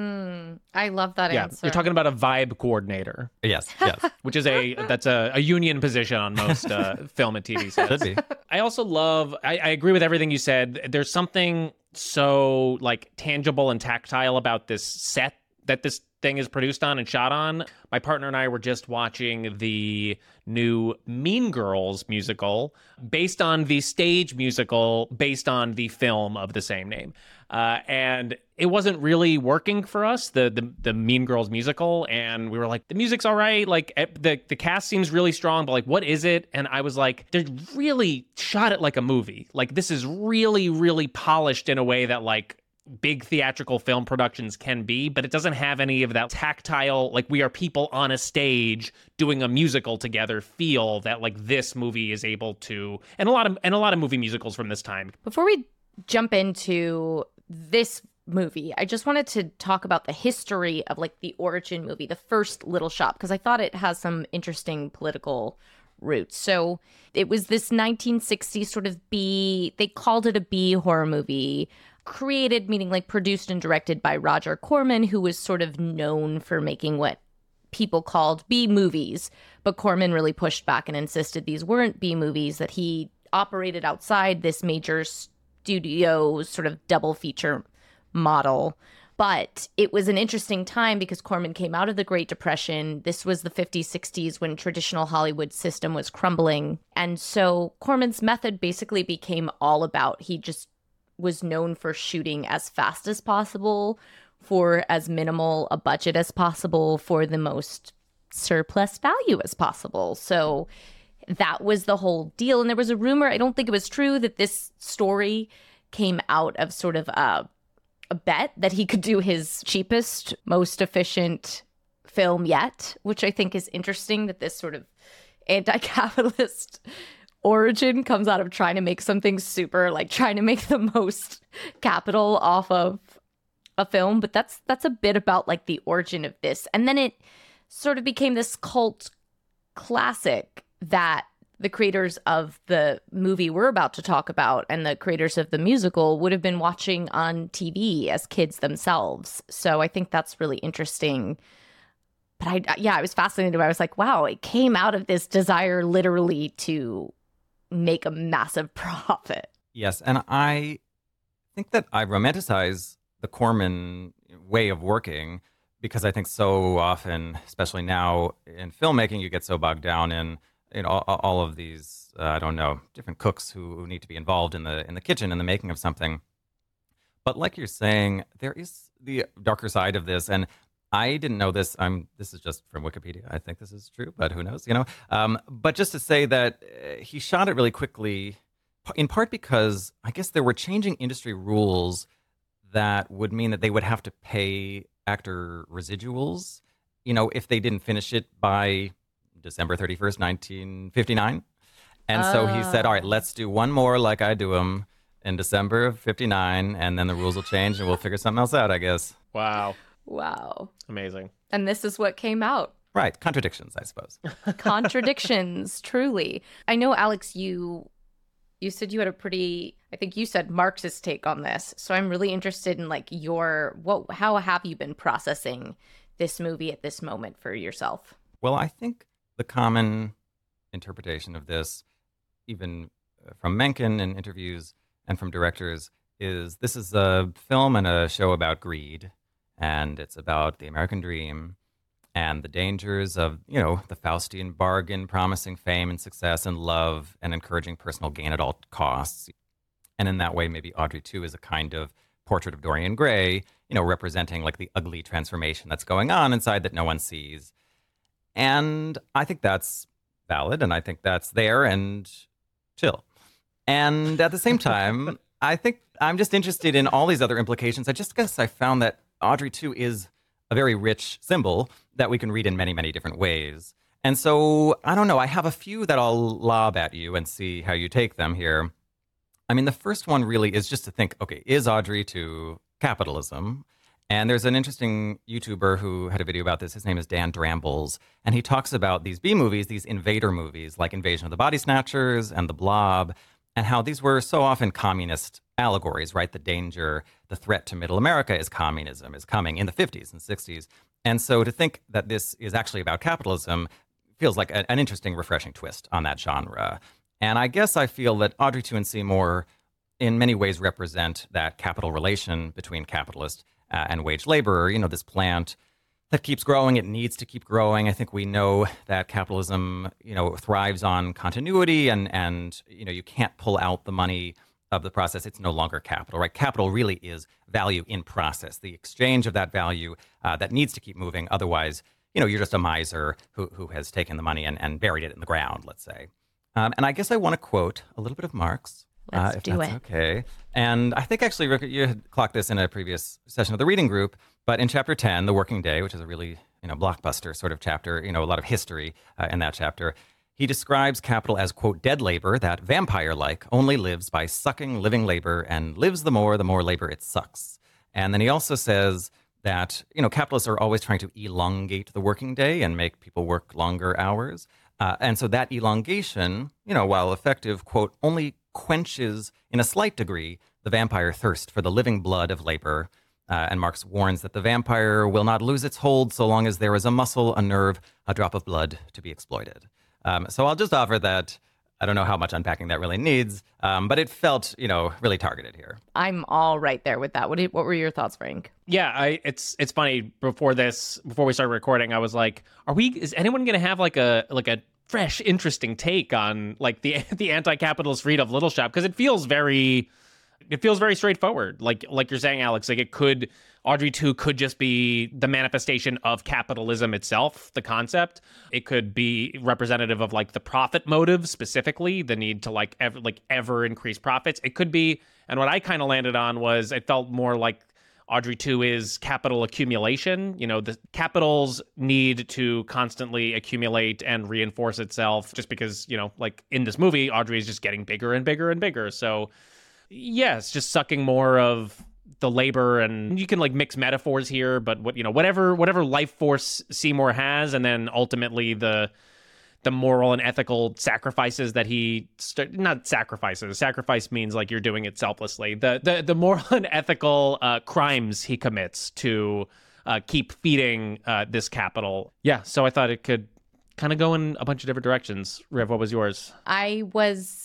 I love that answer. You're talking about a vibe coordinator. Yes. Which is that's a union position on most film and TV sets. Should be. I also love, I agree with everything you said. There's something so like tangible and tactile about this set that this thing is produced on and shot on. My partner and I were just watching the new Mean Girls musical based on the stage musical based on the film of the same name. And it wasn't really working for us, the Mean Girls musical. And we were like, the music's all right. Like the cast seems really strong, but like, what is it? And I was like, they really shot it like a movie. Like this is really, really polished in a way that like big theatrical film productions can be, but it doesn't have any of that tactile, like we are people on a stage doing a musical together feel that like this movie is able to, and a lot of movie musicals from this time. Before we jump into this movie, I just wanted to talk about the history of like the origin movie, the first Little Shop, because I thought it has some interesting political roots. So it was this 1960s sort of B, they called it a B horror movie, created, meaning like produced and directed by Roger Corman, who was sort of known for making what people called B movies. But Corman really pushed back and insisted these weren't B movies, that he operated outside this major studio sort of double feature model. But it was an interesting time because Corman came out of the Great Depression. This was the 50s, 60s when traditional Hollywood system was crumbling. And so Corman's method basically became all about, he just was known for shooting as fast as possible, for as minimal a budget as possible, for the most surplus value as possible. So that was the whole deal. And there was a rumor, I don't think it was true, that this story came out of sort of a bet that he could do his cheapest, most efficient film yet, which I think is interesting, that this sort of anti-capitalist origin comes out of trying to make something super, like trying to make the most capital off of a film. But that's a bit about like the origin of this. And then it sort of became this cult classic that the creators of the movie we're about to talk about and the creators of the musical would have been watching on TV as kids themselves. So I think that's really interesting. But I was fascinated. I was like, wow, it came out of this desire literally to make a massive profit. Yes, and I think that I romanticize the Corman way of working because I think so often, especially now in filmmaking, you get so bogged down in all of these different cooks who need to be involved in the kitchen in the making of something. But like you're saying, there is the darker side of this, and I didn't know this. This is just from Wikipedia. I think this is true, but who knows? But just to say that he shot it really quickly, in part because I guess there were changing industry rules that would mean that they would have to pay actor residuals, if they didn't finish it by December 31st, 1959. And so he said, all right, let's do one more like I do them in December of 59, and then the rules will change and we'll figure something else out, I guess. Wow. Wow. Amazing. And this is what came out. Right. Contradictions, I suppose. Contradictions, truly. I know, Alex, you said you had a pretty, I think you said Marxist take on this. So I'm really interested in like how have you been processing this movie at this moment for yourself? Well, I think the common interpretation of this, even from Mencken in interviews and from directors, is this is a film and a show about greed, and it's about the American dream and the dangers of, the Faustian bargain, promising fame and success and love and encouraging personal gain at all costs. And in that way, maybe Audrey 2 is a kind of portrait of Dorian Gray, representing like the ugly transformation that's going on inside that no one sees. And I think that's valid, and I think that's there and chill. And at the same time, I think I'm just interested in all these other implications. I just guess I found that Audrey 2 is a very rich symbol that we can read in many, many different ways. And so, I don't know, I have a few that I'll lob at you and see how you take them here. I mean, the first one really is just to think, okay, is Audrey 2 capitalism? And there's an interesting YouTuber who had a video about this. His name is Dan Drambles. And he talks about these B movies, these invader movies, like Invasion of the Body Snatchers and The Blob, and how these were so often communist allegories, right? The danger, the threat to middle America is communism, is coming in the 50s and 60s. And so to think that this is actually about capitalism feels like an interesting, refreshing twist on that genre. And I guess I feel that Audrey 2 and Seymour in many ways represent that capital relation between capitalist and wage laborer, this plant that keeps growing. It needs to keep growing. I think we know that capitalism, thrives on continuity and you can't pull out the money of the process. It's no longer capital, right? Capital really is value in process, the exchange of that value that needs to keep moving. Otherwise, you're just a miser who has taken the money and buried it in the ground, let's say. And I guess I want to quote a little bit of Marx. Let's do it. Okay. And I think actually, Rick, you had clocked this in a previous session of the reading group, but in chapter 10, The Working Day, which is a really, blockbuster sort of chapter, a lot of history in that chapter, He describes capital as, quote, dead labor that, vampire-like, only lives by sucking living labor and lives the more labor it sucks. And then he also says that, capitalists are always trying to elongate the working day and make people work longer hours. And so that elongation, while effective, quote, only quenches in a slight degree the vampire thirst for the living blood of labor. And Marx warns that the vampire will not lose its hold so long as there is a muscle, a nerve, a drop of blood to be exploited. So I'll just offer that. I don't know how much unpacking that really needs, but it felt, really targeted here. I'm all right there with that. What were your thoughts, Frank? Yeah, it's funny. Before we started recording, I was like, is anyone going to have like a fresh, interesting take on like the anti-capitalist read of Little Shop? Because it feels very straightforward. Like you're saying, Alex, like Audrey 2 could just be the manifestation of capitalism itself, the concept. It could be representative of like the profit motive, specifically the need to ever increase profits. It could be, and what I kind of landed on was it felt more like Audrey 2 is capital accumulation. The capital's need to constantly accumulate and reinforce itself just because, like in this movie, Audrey is just getting bigger and bigger and bigger. So yes, just sucking more of the labor, and you can like mix metaphors here, but whatever life force Seymour has, and then ultimately the moral and ethical sacrifices that not sacrifices. Sacrifice means like you're doing it selflessly. The moral and ethical crimes he commits to keep feeding this capital. Yeah, so I thought it could kind of go in a bunch of different directions. Riv, what was yours? I was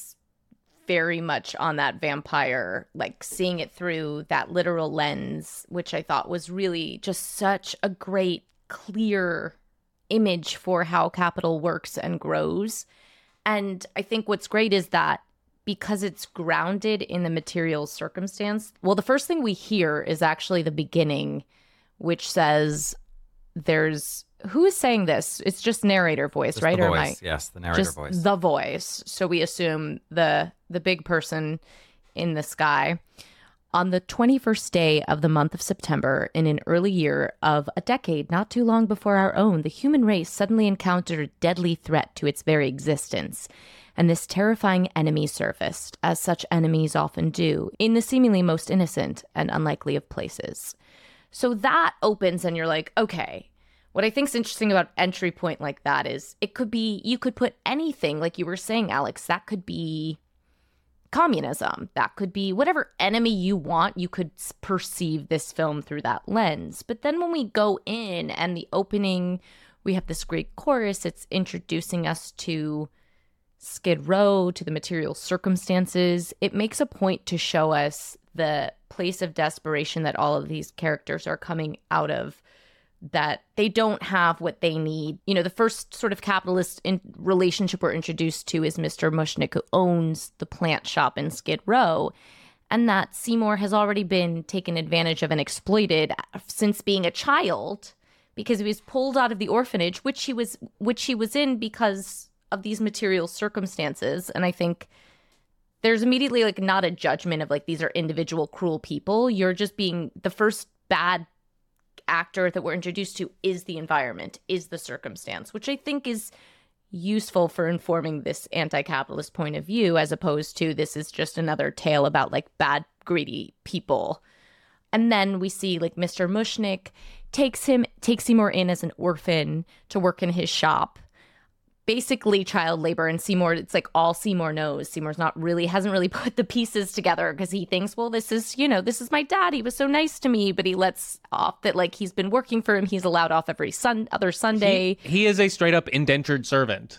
very much on that vampire, like seeing it through that literal lens, which I thought was really just such a great, clear image for how capital works and grows. And I think what's great is that because it's grounded in the material circumstance, well, the first thing we hear is actually the beginning, which says who is saying this? It's just narrator voice, just right? The or voice. am I Yes, the narrator just voice. The voice. So we assume the big person in the sky. On the 21st day of the month of September, in an early year of a decade not too long before our own, the human race suddenly encountered a deadly threat to its very existence. And this terrifying enemy surfaced, as such enemies often do, in the seemingly most innocent and unlikely of places. So that opens and you're like, okay. What I think is interesting about entry point like that is you could put anything, like you were saying, Alex, that could be communism. That could be whatever enemy you want. You could perceive this film through that lens. But then when we go in and the opening, we have this great chorus. It's introducing us to Skid Row, to the material circumstances. It makes a point to show us the place of desperation that all of these characters are coming out of, that they don't have what they need. The first sort of capitalist relationship we're introduced to is Mr. Mushnick, who owns the plant shop in Skid Row, and that Seymour has already been taken advantage of and exploited since being a child, because he was pulled out of the orphanage, which he was in because of these material circumstances. And I think there's immediately like not a judgment of like these are individual cruel people. You're just being the first bad actor that we're introduced to is the environment, is the circumstance, which I think is useful for informing this anti-capitalist point of view, as opposed to this is just another tale about like bad, greedy people. And then we see like Mr. Mushnick takes Seymour in as an orphan to work in his shop. Basically child labor, and Seymour, it's like all Seymour knows. Seymour's hasn't really put the pieces together because he thinks, well, this is my dad. He was so nice to me, but he lets off that like he's been working for him. He's allowed off every other Sunday. He is a straight up indentured servant.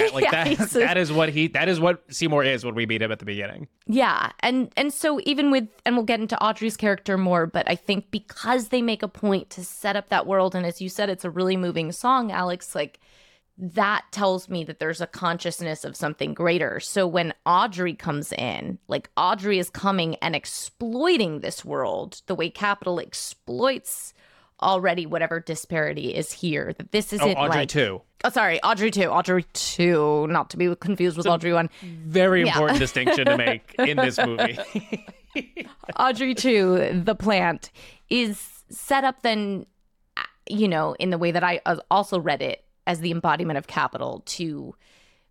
That is what Seymour is when we meet him at the beginning. Yeah. And so even and we'll get into Audrey's character more, but I think because they make a point to set up that world, and as you said, it's a really moving song, Alex, like that tells me that there's a consciousness of something greater. So when Audrey comes in, like Audrey is coming and exploiting this world the way capital exploits already whatever disparity is here. That this isn't Audrey 2. Oh, sorry, Audrey 2. Audrey 2, not to be confused with Audrey 1. Very important distinction to make in this movie. Audrey 2, the plant, is set up then, in the way that I also read it, as the embodiment of capital to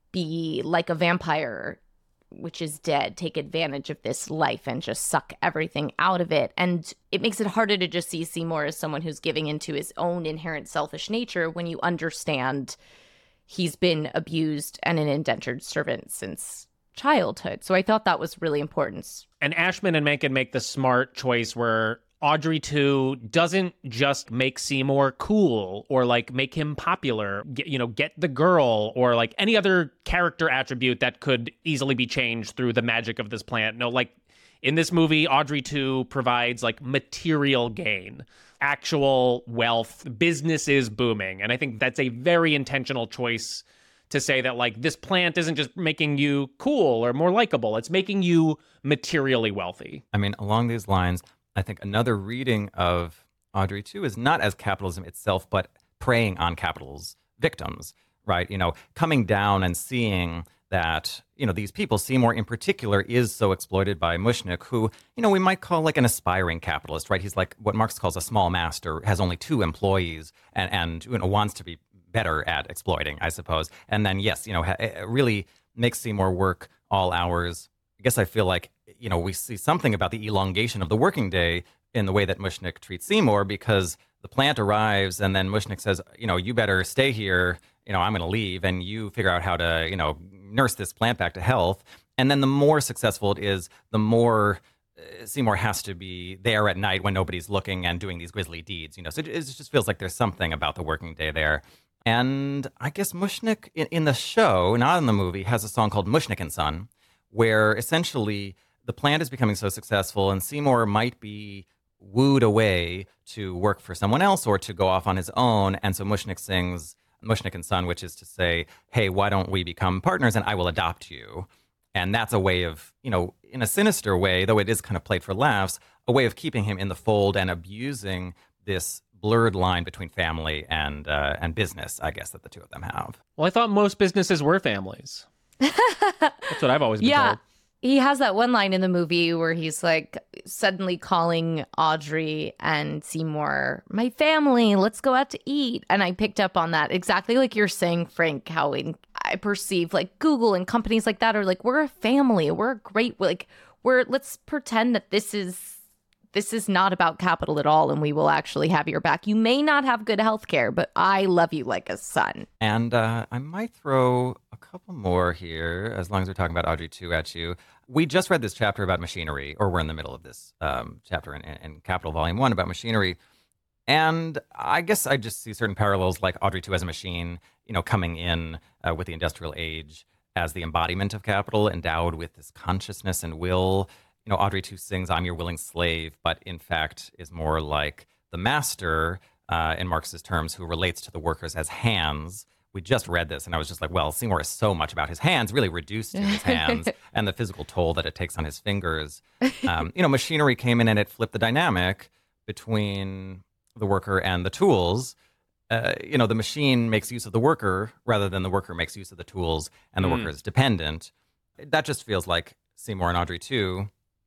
be like a vampire, which is dead, take advantage of this life and just suck everything out of it. And it makes it harder to just see Seymour as someone who's giving into his own inherent selfish nature when you understand he's been abused and an indentured servant since childhood. So I thought that was really important. And Ashman and Menken make the smart choice where Audrey 2 doesn't just make Seymour cool or like make him popular, get the girl or like any other character attribute that could easily be changed through the magic of this plant. No, like in this movie, Audrey 2 provides like material gain, actual wealth, business is booming. And I think that's a very intentional choice to say that like this plant isn't just making you cool or more likable, it's making you materially wealthy. I mean, along these lines, I think another reading of Audrey 2 is not as capitalism itself, but preying on capital's victims, right? Coming down and seeing that, these people, Seymour in particular, is so exploited by Mushnick, who, we might call like an aspiring capitalist, right? He's like what Marx calls a small master, has only 2 employees and wants to be better at exploiting, I suppose. And then, yes, it really makes Seymour work all hours. I guess I feel like, we see something about the elongation of the working day in the way that Mushnick treats Seymour, because the plant arrives and then Mushnick says, you better stay here. I'm going to leave and you figure out how to, nurse this plant back to health. And then the more successful it is, the more Seymour has to be there at night when nobody's looking and doing these grisly deeds, So it just feels like there's something about the working day there. And I guess Mushnick in the show, not in the movie, has a song called Mushnick and Son, where essentially the plant is becoming so successful and Seymour might be wooed away to work for someone else or to go off on his own. And so Mushnick sings Mushnick and Son, which is to say, hey, why don't we become partners and I will adopt you? And that's a way of, in a sinister way, though it is kind of played for laughs, a way of keeping him in the fold and abusing this blurred line between family and business, I guess, that the two of them have. Well, I thought most businesses were families. That's what I've always been told. He has that one line in the movie where he's like suddenly calling Audrey and Seymour, my family, let's go out to eat. And I picked up on that exactly like you're saying, Frank, how I perceive like Google and companies like that are like, we're a family. We're a great, like, let's pretend that this is not about capital at all, and we will actually have your back. You may not have good health care, but I love you like a son. And I might throw a couple more here, as long as we're talking about Audrey 2 at you. We just read this chapter about machinery, or we're in the middle of this chapter in Capital Volume 1 about machinery. And I guess I just see certain parallels, like Audrey 2 as a machine, coming in with the industrial age as the embodiment of capital, endowed with this consciousness and will. Audrey 2 sings, I'm your willing slave, but in fact is more like the master, in Marx's terms, who relates to the workers as hands. We just read this, and I was just like, well, Seymour is so much about his hands, really reduced to his hands and the physical toll that it takes on his fingers. Machinery came in and it flipped the dynamic between the worker and the tools. The machine makes use of the worker rather than the worker makes use of the tools, and the worker is dependent. That just feels like Seymour and Audrey 2.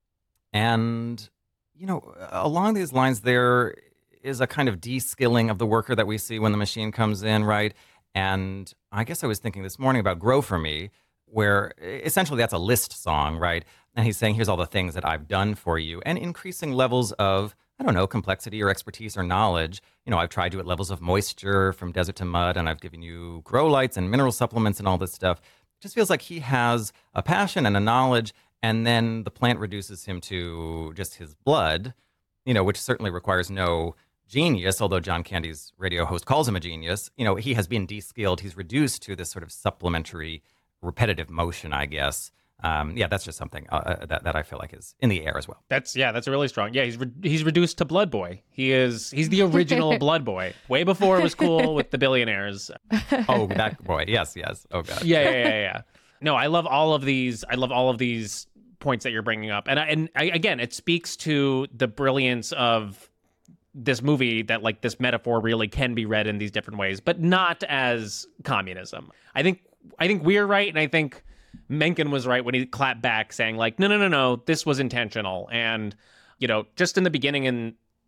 And, along these lines, there is a kind of de-skilling of the worker that we see when the machine comes in, right? And I guess I was thinking this morning about Grow For Me, where essentially that's a list song, right? And he's saying, here's all the things that I've done for you, and increasing levels of, complexity or expertise or knowledge. I've tried you at levels of moisture from desert to mud, and I've given you grow lights and mineral supplements and all this stuff. It just feels like he has a passion and a knowledge. And then the plant reduces him to just his blood, which certainly requires no genius, although John Candy's radio host calls him a genius. He has been de-skilled. He's reduced to this sort of supplementary, repetitive motion, I guess. That's just something that I feel like is in the air as well. That's a really strong. Yeah, he's reduced to Blood Boy. He's the original Blood Boy. Way before it was cool with the billionaires. Oh, that boy. Yes. Oh, God. Yeah. No, I love all of these points that you're bringing up, and again, it speaks to the brilliance of this movie, that like this metaphor really can be read in these different ways, but not as communism. I think we're right, and I think Mencken was right when he clapped back, saying like, no, this was intentional. And just in the beginning in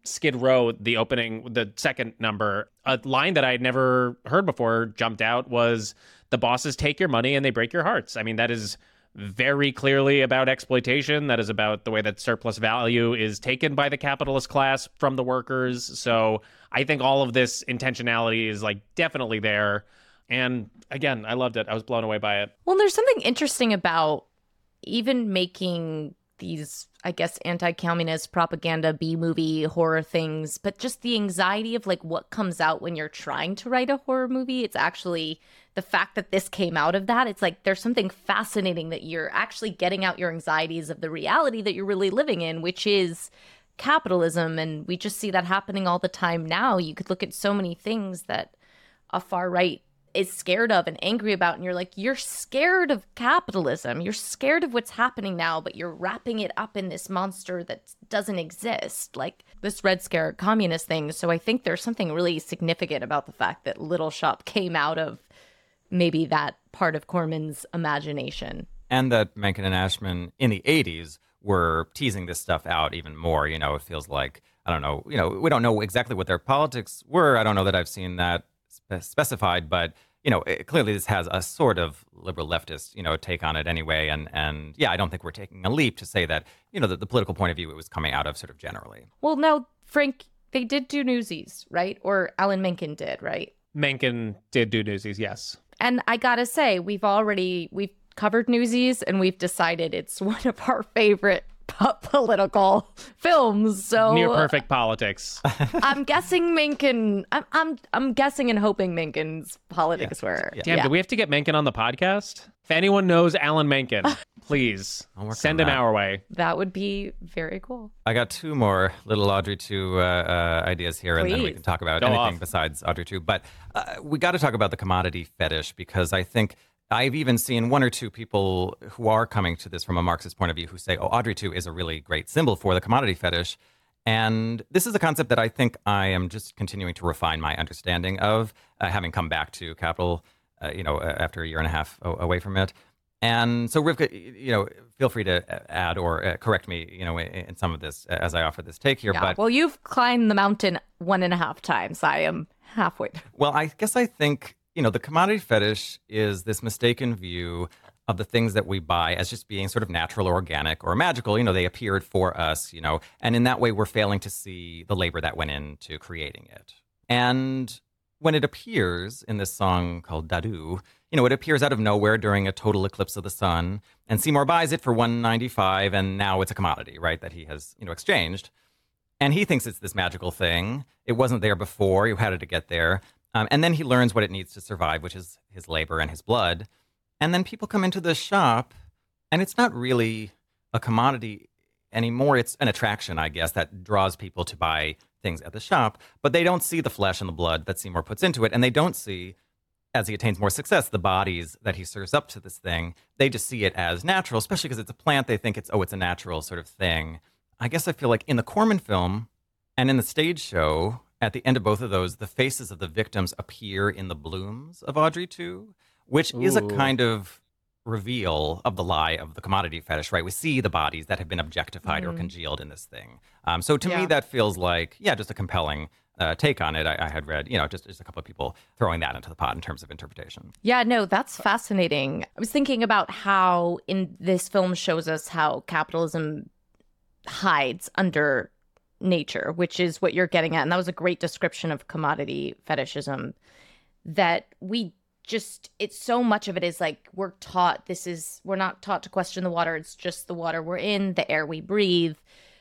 Skid Row, the second number, a line that I had never heard before jumped out was, the bosses take your money and they break your hearts. I mean, that is very clearly about exploitation. That is about the way that surplus value is taken by the capitalist class from the workers. So I think all of this intentionality is like definitely there. And again, I loved it. I was blown away by it. Well, there's something interesting about even making these, I guess, anti-communist propaganda B-movie horror things, but just the anxiety of like what comes out when you're trying to write a horror movie. It's actually the fact that this came out of that. It's like there's something fascinating that you're actually getting out your anxieties of the reality that you're really living in, which is capitalism. And we just see that happening all the time now. You could look at so many things that a far right is scared of and angry about, and you're like, you're scared of capitalism, you're scared of what's happening now, but you're wrapping it up in this monster that doesn't exist, like this Red Scare communist thing. So I think there's something really significant about the fact that Little Shop came out of maybe that part of Corman's imagination, and that Menken and Ashman in the 80s were teasing this stuff out even more. You know, it feels like, I don't know, you know, we don't know exactly what their politics were. I don't know that I've seen that specified, but you know, clearly this has a sort of liberal leftist, you know, take on it anyway. And yeah, I don't think we're taking a leap to say that, you know, the political point of view it was coming out of sort of generally. Well, no, Frank, they did do Newsies, right? Or Alan Menken did, right? Menken did do Newsies, yes. And I gotta say, we've covered Newsies, and we've decided it's one of our favorite political films. So near perfect politics. I'm guessing Menken. I'm guessing and hoping Menken's politics were. Yeah. Damn, do we have to get Menken on the podcast? If anyone knows Alan Menken, please send him our way. That would be very cool. I got two more little Audrey 2 ideas here, and then we can talk about Go anything off. besides Audrey 2. But we got to talk about the commodity fetish, because I think I've even seen one or two people who are coming to this from a Marxist point of view who say, oh, Audrey 2 is a really great symbol for the commodity fetish. And this is a concept that I think I am just continuing to refine my understanding of, having come back to Capital, after a year and a half away from it. And so, Rivka, you know, feel free to add or correct me, you know, in some of this as I offer this take here. Yeah, But well, you've climbed the mountain 1.5 times. I am halfway. Well, I guess I think, you know, the commodity fetish is this mistaken view of the things that we buy as just being sort of natural or organic or magical. You know, they appeared for us, you know, and in that way, we're failing to see the labor that went into creating it. And when it appears in this song called Dadu, you know, it appears out of nowhere during a total eclipse of the sun, and Seymour buys it for $1.95, and now it's a commodity, right, that he has, you know, exchanged. And he thinks it's this magical thing. It wasn't there before. He had to get there. And then he learns what it needs to survive, which is his labor and his blood. And then people come into the shop, and it's not really a commodity anymore. It's an attraction, I guess, that draws people to buy things at the shop. But they don't see the flesh and the blood that Seymour puts into it. And they don't see, as he attains more success, the bodies that he serves up to this thing. They just see it as natural, especially because it's a plant. They think it's a natural sort of thing. I guess I feel like in the Corman film and in the stage show, at the end of both of those, the faces of the victims appear in the blooms of Audrey 2, which is a kind of reveal of the lie of the commodity fetish, right? We see the bodies that have been objectified or congealed in this thing. So to me, that feels like, just a compelling take on it. I had read, you know, just a couple of people throwing that into the pot in terms of interpretation. Yeah, no, that's fascinating. I was thinking about how in this film shows us how capitalism hides under nature, which is what you're getting at. And that was a great description of commodity fetishism, that it's so much of it is like we're not taught to question the water. It's just the water we're in, the air we breathe.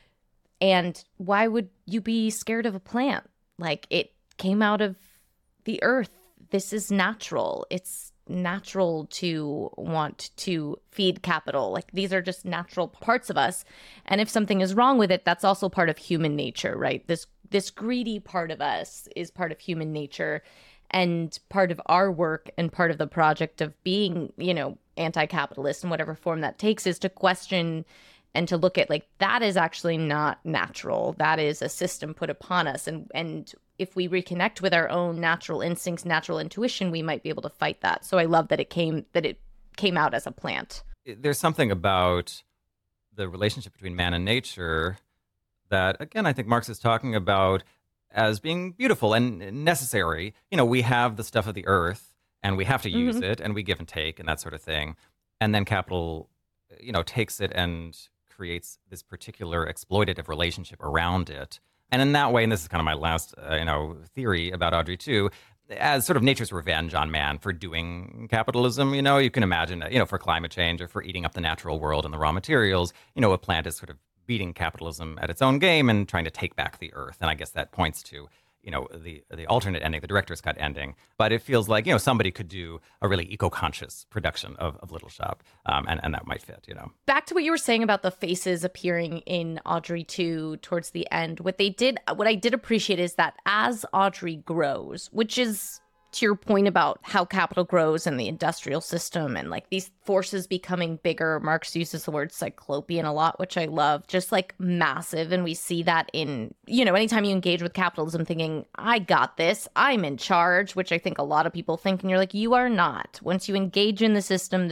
And why would you be scared of a plant? Like, it came out of the earth. This is natural. It's natural to want to feed capital. Like, these are just natural parts of us. And if something is wrong with it, that's also part of human nature, right? This greedy part of us is part of human nature. And part of our work and part of the project of being, you know, anti-capitalist in whatever form that takes is to question and to look at, like, that is actually not natural. That is a system put upon us. And if we reconnect with our own natural instincts, natural intuition, we might be able to fight that. So I love that it came out as a plant. There's something about the relationship between man and nature that, again, I think Marx is talking about as being beautiful and necessary. We have the stuff of the earth and we have to use it and we give and take and that sort of thing. And then capital, takes it and creates this particular exploitative relationship around it. And in that way, and this is kind of my last, theory about Audrey too, as sort of nature's revenge on man for doing capitalism, you can imagine, for climate change or for eating up the natural world and the raw materials, a plant is sort of beating capitalism at its own game and trying to take back the earth. And I guess that points to, the alternate ending, the director's cut ending. But it feels like, somebody could do a really eco-conscious production of Little Shop, and that might fit, Back to what you were saying about the faces appearing in Audrey 2 towards the end. What I did appreciate is that as Audrey grows, which is to your point about how capital grows and the industrial system and like these forces becoming bigger, Marx uses the word cyclopean a lot, which I love, just like massive. And we see that in, anytime you engage with capitalism thinking, I got this, I'm in charge, which I think a lot of people think, and you're like, you are not. Once you engage in the system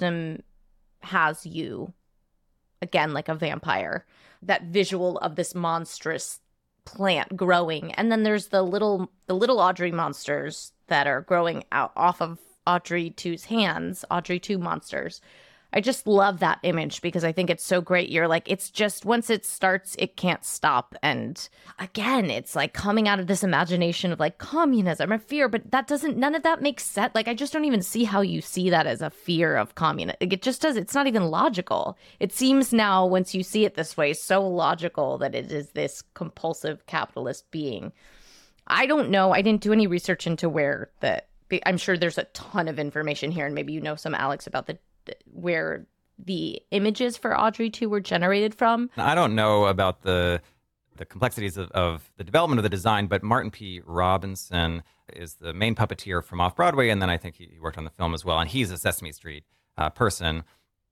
has you, again, like a vampire. That visual of this monstrous plant growing. And then there's the little Audrey monsters that are growing out off of Audrey 2's hands, Audrey 2 monsters. I just love that image because I think it's so great. You're like, it's just once it starts, it can't stop. And again, it's like coming out of this imagination of like communism or fear, but none of that makes sense. Like, I just don't even see how you see that as a fear of communism. Like, it just does. It's not even logical. It seems now, once you see it this way, so logical that it is this compulsive capitalist being. I don't know. I didn't do any research into where I'm sure there's a ton of information here, and maybe some, Alex, about where the images for Audrey 2 were generated from. I don't know about the complexities of the development of the design, but Martin P. Robinson is the main puppeteer from Off-Broadway, and then I think he worked on the film as well, and he's a Sesame Street person.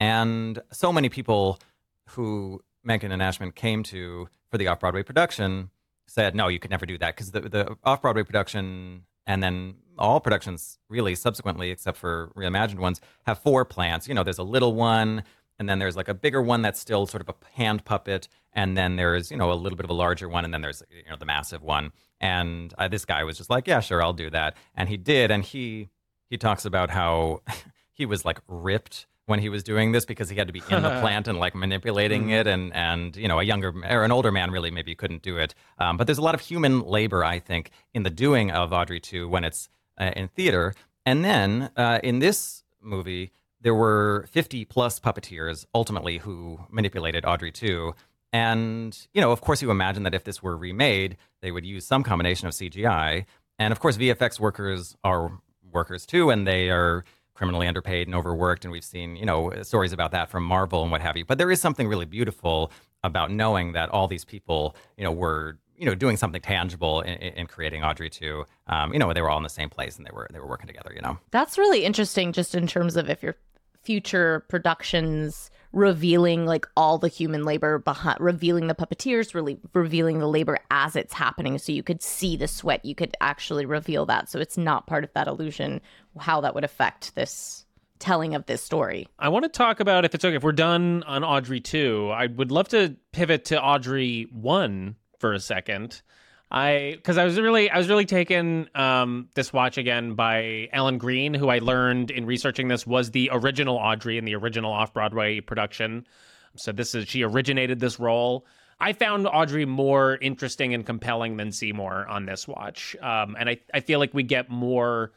And so many people who Menken and Ashman came to for the Off-Broadway production said, no, you could never do that, because the Off-Broadway production and then all productions really subsequently, except for reimagined ones, have 4 plants. There's a little one, and then there's like a bigger one that's still sort of a hand puppet, and then there's, a little bit of a larger one, and then there's, the massive one. And this guy was just like, yeah, sure, I'll do that. And he did, and he talks about how he was like ripped when he was doing this because he had to be in the plant and like manipulating it, and a younger or an older man really maybe couldn't do it. But there's a lot of human labor, I think, in the doing of Audrey 2 when it's in theater. And then in this movie, there were 50 plus puppeteers ultimately who manipulated Audrey 2. And, of course, you imagine that if this were remade, they would use some combination of CGI. And of course, VFX workers are workers too, and they are criminally underpaid and overworked, and we've seen, stories about that from Marvel and what have you. But there is something really beautiful about knowing that all these people, were, doing something tangible in creating Audrey 2. They were all in the same place and they were working together. That's really interesting, just in terms of if your future productions revealing like all the human labor behind, revealing the puppeteers, really revealing the labor as it's happening, so you could see the sweat, you could actually reveal that, so it's not part of that illusion, how that would affect this telling of this story. I want to talk about, if it's okay, if we're done on Audrey 2, I would love to pivot to Audrey 1 for a second. Because I was really taken this watch again by Ellen Greene, who I learned in researching this was the original Audrey in the original Off-Broadway production. So she originated this role. I found Audrey more interesting and compelling than Seymour on this watch. And I feel like we get more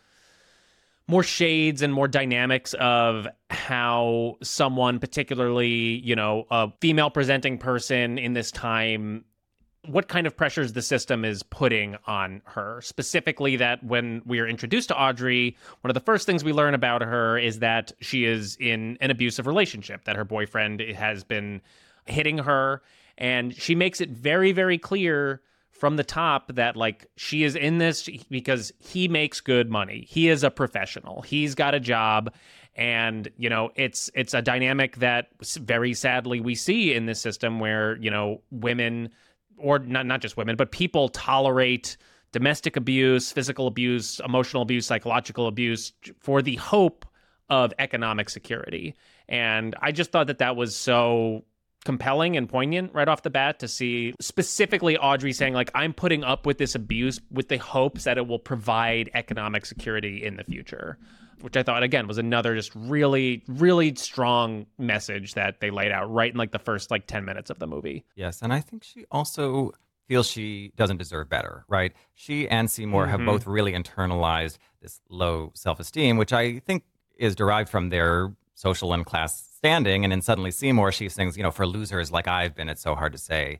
shades and more dynamics of how someone, particularly, a female presenting person in this time, what kind of pressures the system is putting on her. Specifically, that when we are introduced to Audrey, one of the first things we learn about her is that she is in an abusive relationship, that her boyfriend has been hitting her. And she makes it very, very clear from the top that, like, she is in this because he makes good money. He is a professional. He's got a job. And, it's a dynamic that very sadly we see in this system where, women, or not just women, but people tolerate domestic abuse, physical abuse, emotional abuse, psychological abuse for the hope of economic security. And I just thought that was so compelling and poignant right off the bat to see specifically Audrey saying, like, I'm putting up with this abuse with the hopes that it will provide economic security in the future, which I thought, again, was another just really, really strong message that they laid out right in like the first like 10 minutes of the movie. Yes, and I think she also feels she doesn't deserve better, right? She and Seymour have both really internalized this low self-esteem, which I think is derived from their social and class standing. And in Suddenly Seymour, she sings, for losers like I've been, it's so hard to say.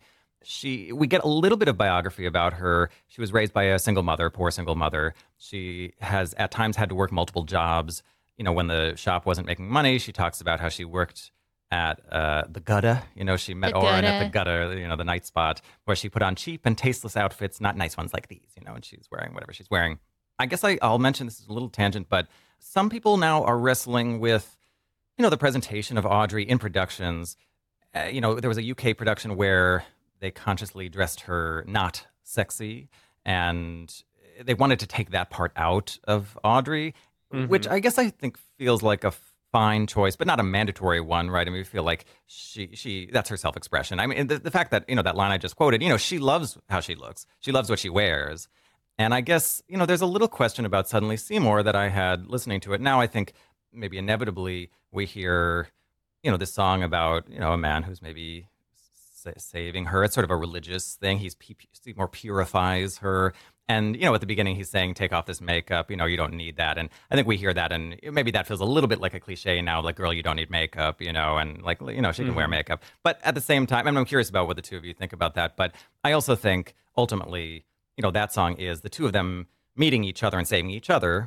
We get a little bit of biography about her. She was raised by a single mother, poor single mother. She has at times had to work multiple jobs. When the shop wasn't making money, she talks about how she worked at the Gutta. She met Oren at the Gutta, the night spot, where she put on cheap and tasteless outfits, not nice ones like these, and she's wearing whatever she's wearing. I guess I'll mention, this is a little tangent, but some people now are wrestling with, the presentation of Audrey in productions. There was a UK production where they consciously dressed her not sexy, and they wanted to take that part out of Audrey, which I guess I think feels like a fine choice, but not a mandatory one, right? I mean, we feel like she that's her self-expression. I mean, the fact that, that line I just quoted, she loves how she looks. She loves what she wears. And I guess, there's a little question about Suddenly Seymour that I had listening to it. Now I think maybe inevitably we hear, this song about, a man who's maybe saving her. It's sort of a religious thing. Seymour purifies her. And, at the beginning he's saying, take off this makeup, you don't need that. And I think we hear that, and maybe that feels a little bit like a cliche now, like, girl, you don't need makeup, and like, she can wear makeup. But at the same time, and I'm curious about what the two of you think about that. But I also think ultimately, that song is the two of them meeting each other and saving each other.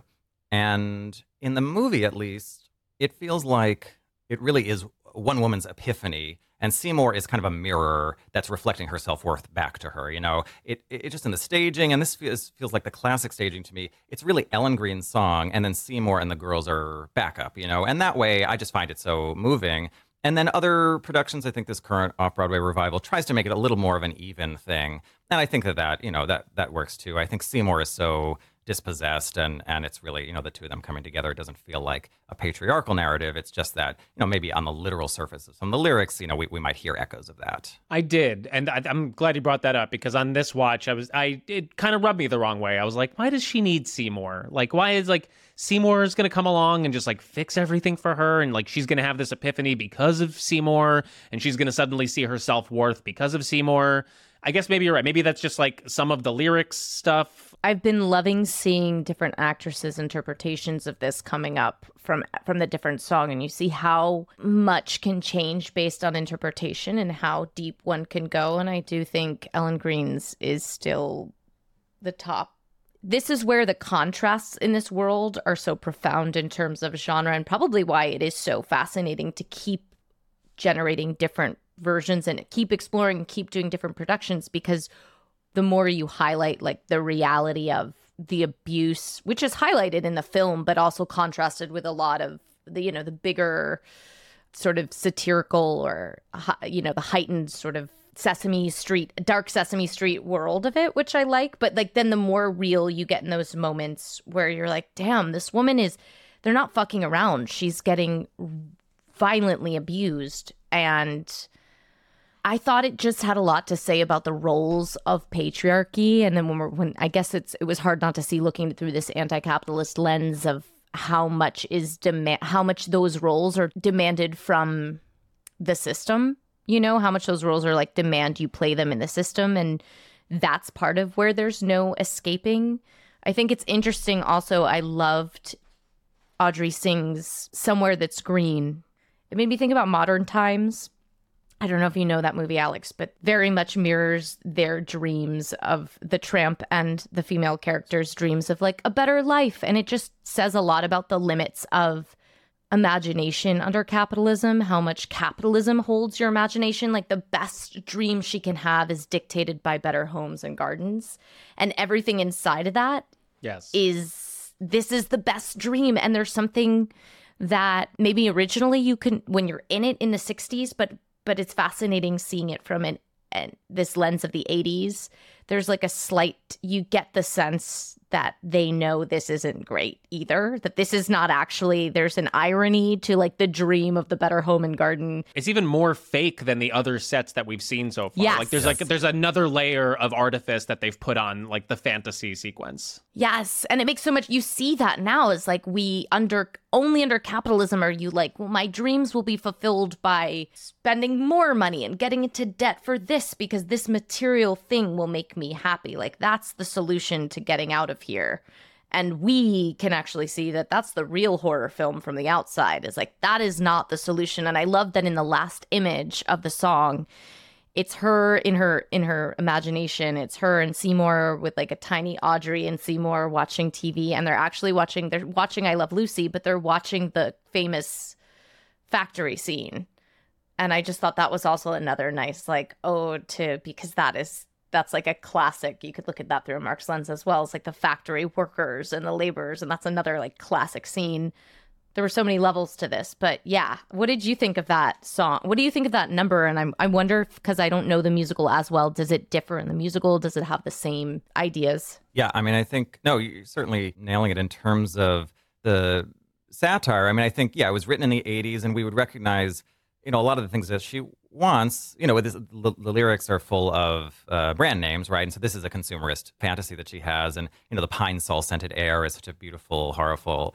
And in the movie, at least, it feels like it really is one woman's epiphany. And Seymour is kind of a mirror that's reflecting her self-worth back to her. It just in the staging, and this feels like the classic staging to me. It's really Ellen Green's song, and then Seymour and the girls are backup, and that way I just find it so moving. And then other productions, I think this current off-Broadway revival tries to make it a little more of an even thing. And I think that works too. I think Seymour is so dispossessed, and it's really, the two of them coming together. It doesn't feel like a patriarchal narrative. It's just that, maybe on the literal surface of some of the lyrics, we might hear echoes of that. I did. And I'm glad you brought that up, because on this watch, it kind of rubbed me the wrong way. I was like, why does she need Seymour? Like, why is Seymour is going to come along and just fix everything for her, and she's going to have this epiphany because of Seymour, and she's going to suddenly see her self-worth because of Seymour. I guess maybe you're right. Maybe that's just some of the lyrics stuff. I've been loving seeing different actresses' interpretations of this coming up from the different song, and you see how much can change based on interpretation and how deep one can go. And I do think Ellen Green's is still the top. This is where the contrasts in this world are so profound in terms of genre, and probably why it is so fascinating to keep generating different versions and keep exploring and keep doing different productions, because the more you highlight the reality of the abuse, which is highlighted in the film, but also contrasted with a lot of the bigger sort of satirical or, the heightened sort of dark Sesame Street world of it, which I like. But then the more real you get in those moments where you're like, damn, this woman they're not fucking around. She's getting violently abused. And I thought it just had a lot to say about the roles of patriarchy. And then when I guess it was hard not to see, looking through this anti-capitalist lens, of how much those roles are demanded from the system, how much those roles are demand you play them in the system. And that's part of where there's no escaping. I think it's interesting also, I loved Audrey sings Somewhere That's Green. It made me think about modern times. I don't know if you know that movie, Alex, but very much mirrors their dreams of the tramp and the female characters' dreams of a better life. And it just says a lot about the limits of imagination under capitalism, how much capitalism holds your imagination. The best dream she can have is dictated by better homes and gardens. And everything inside of that this is the best dream. And there's something that maybe originally you can, when you're in it in the 60s, but it's fascinating seeing it from this lens of the 80s. there's like a slight, you get the sense that they know this isn't great either, that this is not actually, there's an irony to like the dream of the better home and garden. It's even more fake than the other sets that we've seen so far. Yes. There's another layer of artifice that they've put on like the fantasy sequence. Yes, and it makes so much, you see that now is like only under capitalism are you like, well, my dreams will be fulfilled by spending more money and getting into debt for this because this material thing will make me happy. Like that's the solution to getting out of here. And we can actually see that that's the real horror film from the outside, is like that is not the solution. And I love that in the last image of the song, it's her in her imagination. It's her and Seymour with like a tiny Audrey and Seymour watching TV, and they're watching I Love Lucy, but they're watching the famous factory scene. And I just thought that was also another nice like ode to, because that's like a classic. You could look at that through a Marx lens as well. It's like the factory workers and the laborers, and that's another like classic scene. There were so many levels to this, but yeah. What did you think of that song? What do you think of that number? And I wonder, because I don't know the musical as well, does it differ in the musical? Does it have the same ideas? Yeah, I mean, I think, no, you're certainly nailing it in terms of the satire. I mean, I think, yeah, it was written in the 80s, and we would recognize, a lot of the things that she wants, the lyrics are full of brand names, right? And so this is a consumerist fantasy that she has. And, the pine sol scented air is such a beautiful, horrible,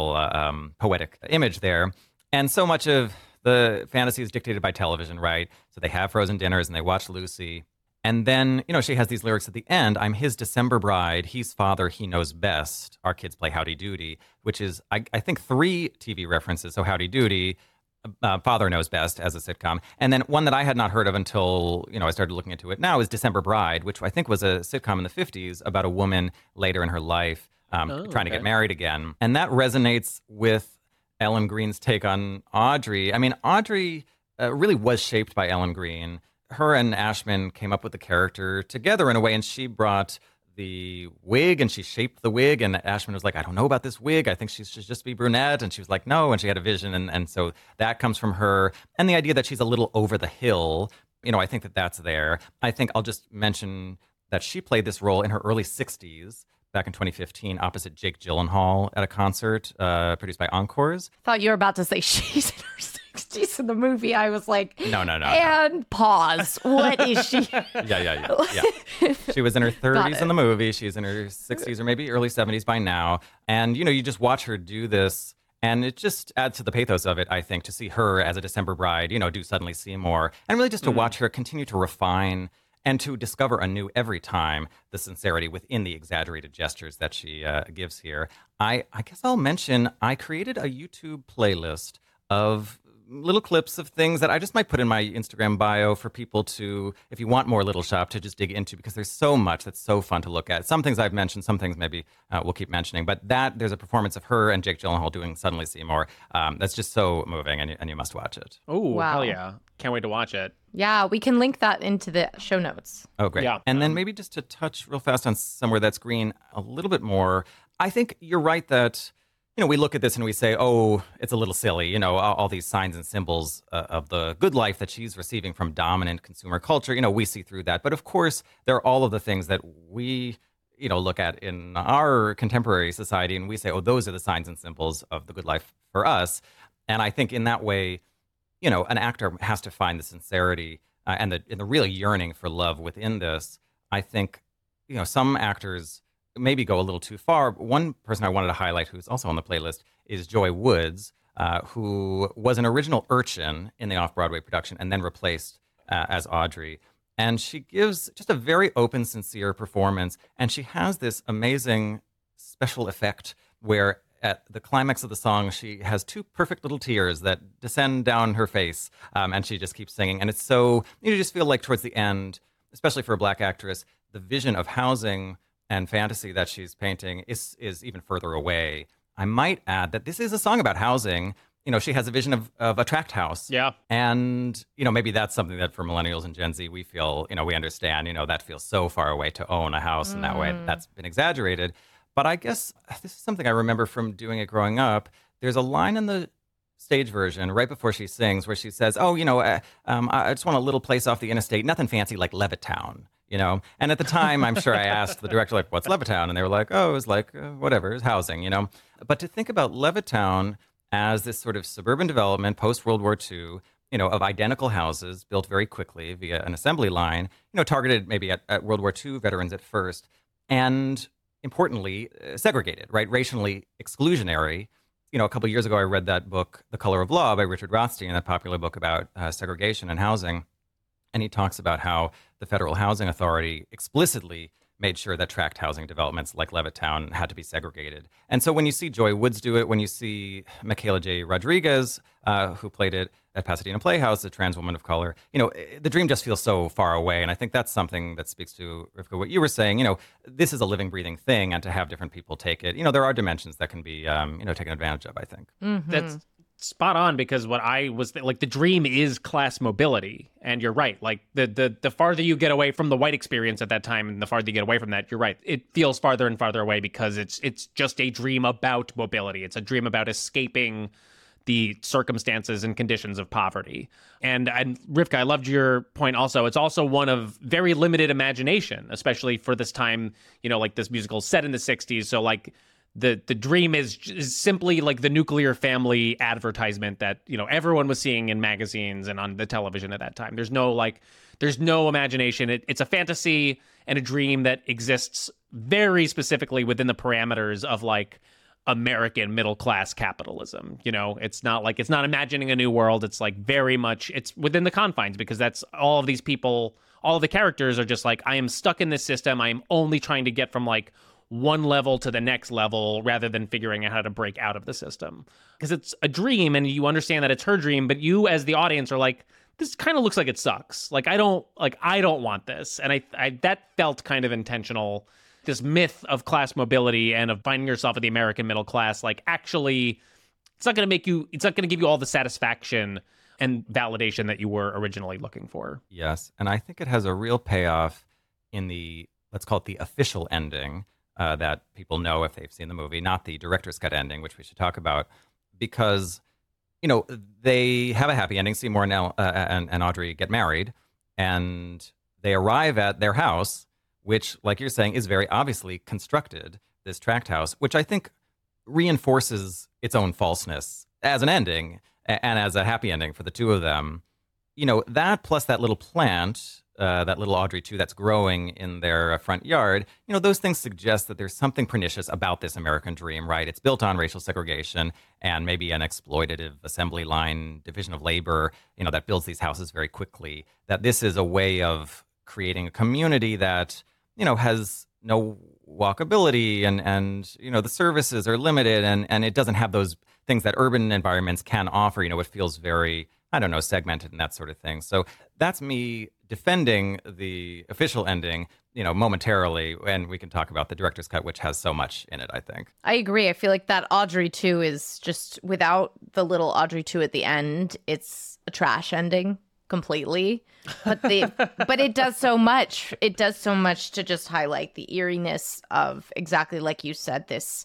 poetic image there. And so much of the fantasy is dictated by television, right? So they have frozen dinners and they watch Lucy. And then, she has these lyrics at the end. I'm his December bride. He's father. He knows best. Our kids play Howdy Doody, which is, I think, 3 TV references. So Howdy Doody, Father Knows Best as a sitcom. And then one that I had not heard of until, I started looking into it now is December Bride, which I think was a sitcom in the 50s about a woman later in her life trying to get married again. And that resonates with Ellen Green's take on Audrey. I mean, Audrey really was shaped by Ellen Green. Her and Ashman came up with the character together in a way, and she brought the wig and she shaped the wig, and Ashman was like, I don't know about this wig, I think she should just be brunette, and she was like, no, and she had a vision, and so that comes from her, and the idea that she's a little over the hill, I think that's there. I think I'll just mention that she played this role in her early 60s back in 2015 opposite Jake Gyllenhaal at a concert produced by Encores. Thought you were about to say she's in her 60s in the movie. I was like, no. And pause. What is she? Yeah. She was in her 30s in the movie. She's in her 60s or maybe early 70s by now. And, you just watch her do this. And it just adds to the pathos of it, I think, to see her as a December bride, do Suddenly Seymour. And really just to watch her continue to refine and to discover anew every time the sincerity within the exaggerated gestures that she gives here. I guess I'll mention, I created a YouTube playlist of little clips of things that I just might put in my Instagram bio for people to, if you want more Little Shop, to just dig into, because there's so much that's so fun to look at. Some things I've mentioned, some things maybe we'll keep mentioning, but there's a performance of her and Jake Gyllenhaal doing Suddenly Seymour. That's just so moving, and you must watch it. Oh, wow. Hell yeah. Can't wait to watch it. Yeah, we can link that into the show notes. Oh, great. Yeah. And then maybe just to touch real fast on Somewhere That's Green a little bit more, I think you're right that, we look at this and we say, oh, it's a little silly, all these signs and symbols of the good life that she's receiving from dominant consumer culture. We see through that. But of course, there are all of the things that we, look at in our contemporary society, and we say, oh, those are the signs and symbols of the good life for us. And I think in that way, an actor has to find the sincerity and the real yearning for love within this. I think, some actors maybe go a little too far. One person I wanted to highlight who's also on the playlist is Joy Woods, who was an original urchin in the off-Broadway production and then replaced as Audrey. And she gives just a very open, sincere performance. And she has this amazing special effect where at the climax of the song, she has 2 perfect little tears that descend down her face. And she just keeps singing. And it's so, you just feel like towards the end, especially for a Black actress, the vision of housing and fantasy that she's painting is even further away. I might add that this is a song about housing. She has a vision of a tract house. Yeah. And, maybe that's something that for millennials and Gen Z, we feel, we understand, that feels so far away to own a house in that way. That's been exaggerated. But I guess this is something I remember from doing it growing up. There's a line in the stage version right before she sings where she says, oh, I just want a little place off the interstate, nothing fancy like Levittown. you know? And at the time, I'm sure I asked the director, like, what's Levittown? And they were like, oh, it was like, whatever, it's housing, you know? But to think about Levittown as this sort of suburban development post-World War II, you know, of identical houses built very quickly via an assembly line, you know, targeted maybe at World War II veterans at first, and importantly, segregated, right? Racially exclusionary. You know, a couple of years ago, I read that book, The Color of Law by Richard Rothstein, that popular book about segregation and housing. And he talks about how the Federal Housing Authority explicitly made sure that tract housing developments like Levittown had to be segregated. And so when you see Joy Woods do it, when you see Michaela J. Rodriguez, who played it at Pasadena Playhouse, a trans woman of color, you know, the dream just feels so far away. And I think that's something that speaks to, Rivka, what you were saying. You know, this is a living, breathing thing, and to have different people take it, you know, there are dimensions that can be, you know, taken advantage of, I think. That's spot on, because what I was like, the dream is class mobility, and you're right. Like the farther you get away from the white experience at that time, and the farther you get away from that, you're right. It feels farther and farther away because it's just a dream about mobility. It's a dream about escaping the circumstances and conditions of poverty. And Rivka, I loved your point also. It's also one of very limited imagination, especially for this time, you know, like this musical set in the 60s. So like the dream is simply like the nuclear family advertisement that, you know, everyone was seeing in magazines and on the television at that time. There's no imagination. It's a fantasy and a dream that exists very specifically within the parameters of like American middle class capitalism. You know, it's not imagining a new world. It's like very much, it's within the confines, because that's all of these people, all of the characters are just like, I am stuck in this system. I am only trying to get from like one level to the next level rather than figuring out how to break out of the system. Because it's a dream and you understand that it's her dream, but you as the audience are like, this kind of looks like it sucks. Like, I don't want this. And I that felt kind of intentional. This myth of class mobility and of finding yourself in the American middle class, like actually, it's not going to give you all the satisfaction and validation that you were originally looking for. Yes. And I think it has a real payoff in the, let's call it the official ending that people know if they've seen the movie, not the director's cut ending, which we should talk about, because, you know, they have a happy ending. Seymour and Audrey get married, and they arrive at their house, which, like you're saying, is very obviously constructed, this tract house, which I think reinforces its own falseness as an ending and as a happy ending for the two of them. You know, that plus that little plant, that little Audrey 2 that's growing in their front yard, you know, those things suggest that there's something pernicious about this American dream, right? It's built on racial segregation and maybe an exploitative assembly line division of labor, you know, that builds these houses very quickly, that this is a way of creating a community that, you know, has no walkability and you know, the services are limited and it doesn't have those things that urban environments can offer. You know, it feels very, I don't know, segmented and that sort of thing. So that's me defending the official ending, you know, momentarily, and we can talk about the director's cut, which has so much in it, I think. I agree. I feel like that Audrey 2 is just, without the little Audrey 2 at the end, it's a trash ending completely. But but it does so much. It does so much to just highlight the eeriness of, exactly like you said, this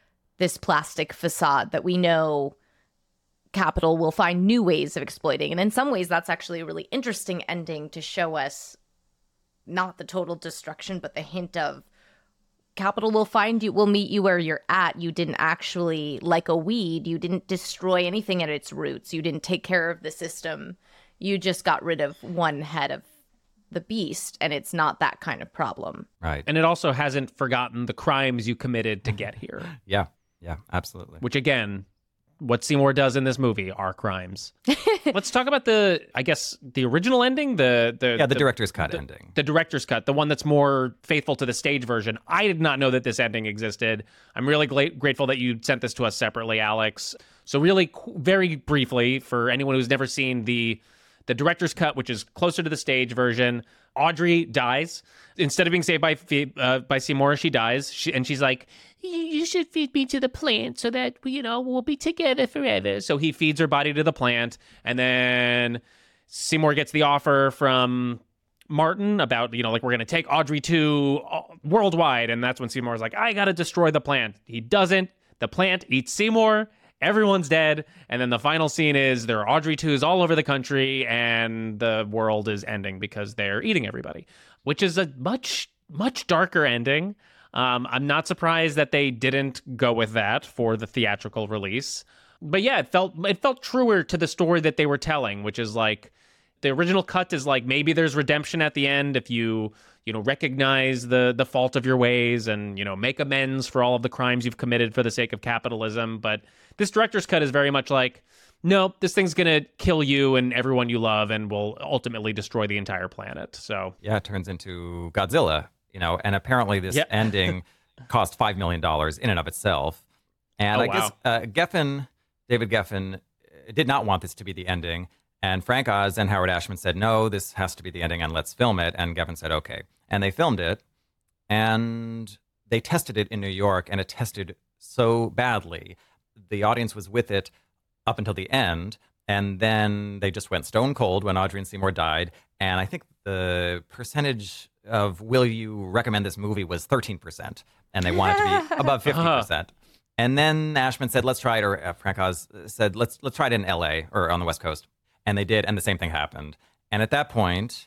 plastic facade that we know capital will find new ways of exploiting. And in some ways, that's actually a really interesting ending to show us not the total destruction, but the hint of capital will meet you where you're at. You didn't actually, like a weed, you didn't destroy anything at its roots. You didn't take care of the system. You just got rid of one head of the beast, and it's not that kind of problem. Right. And it also hasn't forgotten the crimes you committed to get here. Yeah, absolutely. Which, again, what Seymour does in this movie are crimes. Let's talk about the original ending, the director's cut ending. The director's cut, the one that's more faithful to the stage version. I did not know that this ending existed. I'm really grateful that you sent this to us separately, Alex. So really, very briefly, for anyone who's never seen the director's cut, which is closer to the stage version, Audrey dies. Instead of being saved by Seymour, she dies. She's like, you should feed me to the plant so that, you know, we'll be together forever. So he feeds her body to the plant. And then Seymour gets the offer from Martin about, you know, like, we're going to take Audrey 2 worldwide. And that's when Seymour's like, I got to destroy the plant. He doesn't. The plant eats Seymour. everyone's dead. And then the final scene is there are Audrey 2s all over the country and the world is ending because they're eating everybody, which is a much, much darker ending. I'm not surprised that they didn't go with that for the theatrical release. But yeah, it felt truer to the story that they were telling, which is like the original cut is like maybe there's redemption at the end if you recognize the fault of your ways and, make amends for all of the crimes you've committed for the sake of capitalism. But this director's cut is very much like, no, this thing's going to kill you and everyone you love and will ultimately destroy the entire planet. So yeah, it turns into Godzilla, and apparently this ending cost $5 million in and of itself. And guess David Geffen did not want this to be the ending. And Frank Oz and Howard Ashman said, no, this has to be the ending and let's film it. And Geffen said, okay. And they filmed it and they tested it in New York and it tested so badly. The audience was with it up until the end. And then they just went stone cold when Audrey and Seymour died. And I think the percentage of will you recommend this movie was 13%. And they wanted to be above 50%. And then Ashman said, let's try it. Or Frank Oz said, let's try it in LA or on the West Coast. And they did, and the same thing happened. And at that point,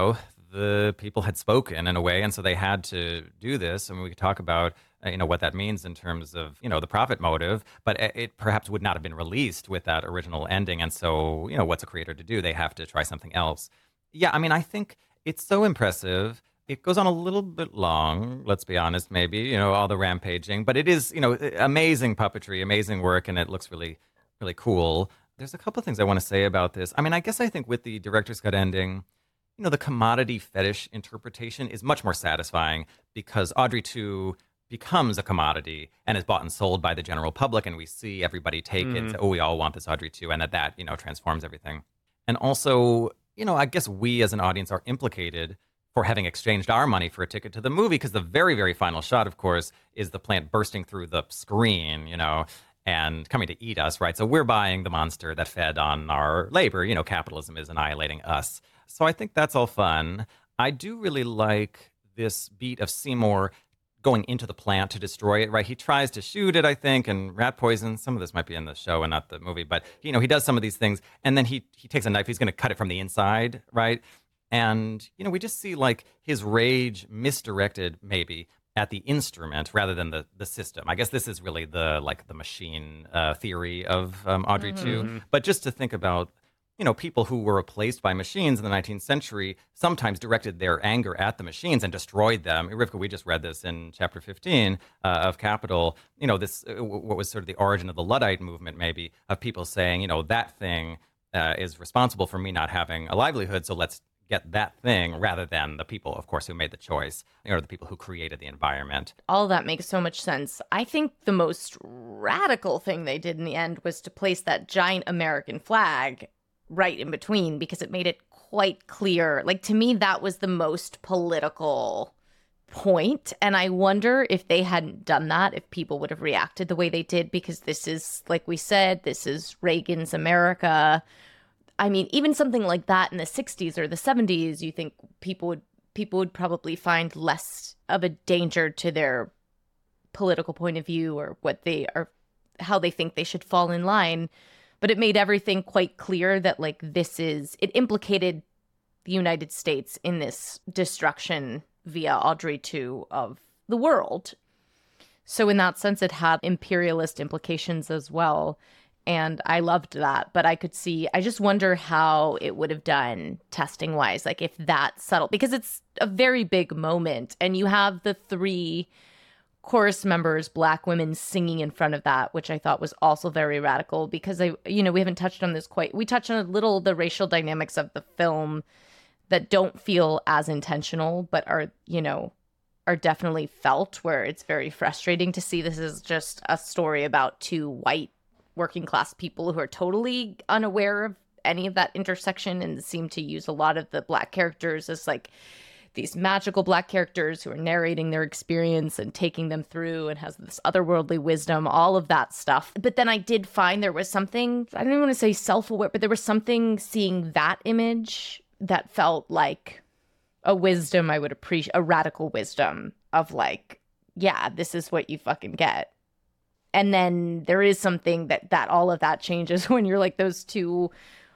the people had spoken in a way, and so they had to do this. And we could talk about, what that means in terms of, the profit motive, but it perhaps would not have been released with that original ending. And so, what's a creator to do? They have to try something else. Yeah, I think it's so impressive. It goes on a little bit long, let's be honest, maybe, all the rampaging, but it is, amazing puppetry, amazing work, and it looks really, really cool. There's a couple of things I want to say about this. I think with the director's cut ending, the commodity fetish interpretation is much more satisfying because Audrey 2 becomes a commodity and is bought and sold by the general public, and we see everybody take it and say, oh, we all want this Audrey 2, and that transforms everything. And also, I guess we as an audience are implicated for having exchanged our money for a ticket to the movie because the very, very final shot, of course, is the plant bursting through the screen, and coming to eat us, right? So we're buying the monster that fed on our labor. Capitalism is annihilating us. So I think that's all fun. I do really like this beat of Seymour going into the plant to destroy it, right? He tries to shoot it, I think, and rat poison. Some of this might be in the show and not the movie, but, he does some of these things. And then he takes a knife. He's going to cut it from the inside, right? And, we just see, like, his rage misdirected, maybe, at the instrument rather than the system. I guess this is really the machine theory of Audrey 2. But just to think about, people who were replaced by machines in the 19th century sometimes directed their anger at the machines and destroyed them. Rivka, we just read this in chapter 15 of Capital. This what was sort of the origin of the Luddite movement, maybe, of people saying, that thing is responsible for me not having a livelihood, so let's get that thing rather than the people, of course, who made the choice, or the people who created the environment. All that makes so much sense. I think the most radical thing they did in the end was to place that giant American flag right in between because it made it quite clear. Like, to me, that was the most political point. And I wonder if they hadn't done that, if people would have reacted the way they did, because this is, like we said, this is Reagan's America. Even something like that in the 60s or the 70s, you think people would probably find less of a danger to their political point of view or how they think they should fall in line. But it made everything quite clear that, like, it implicated the United States in this destruction via Audrey 2 of the world. So in that sense, it had imperialist implications as well. And I loved that, but I just wonder how it would have done testing wise, like if that subtle, because it's a very big moment and you have the 3 chorus members, Black women, singing in front of that, which I thought was also very radical because we haven't touched on this quite. We touched on a little the racial dynamics of the film that don't feel as intentional, but are definitely felt, where it's very frustrating to see this is just a story about 2 white working class people who are totally unaware of any of that intersection and seem to use a lot of the Black characters as like these magical Black characters who are narrating their experience and taking them through and has this otherworldly wisdom, all of that stuff. But then I did find there was something, I don't even want to say self-aware, but there was something seeing that image that felt like a wisdom I would appreciate, a radical wisdom of like, yeah, this is what you fucking get. And then there is something that all of that changes when you're like those two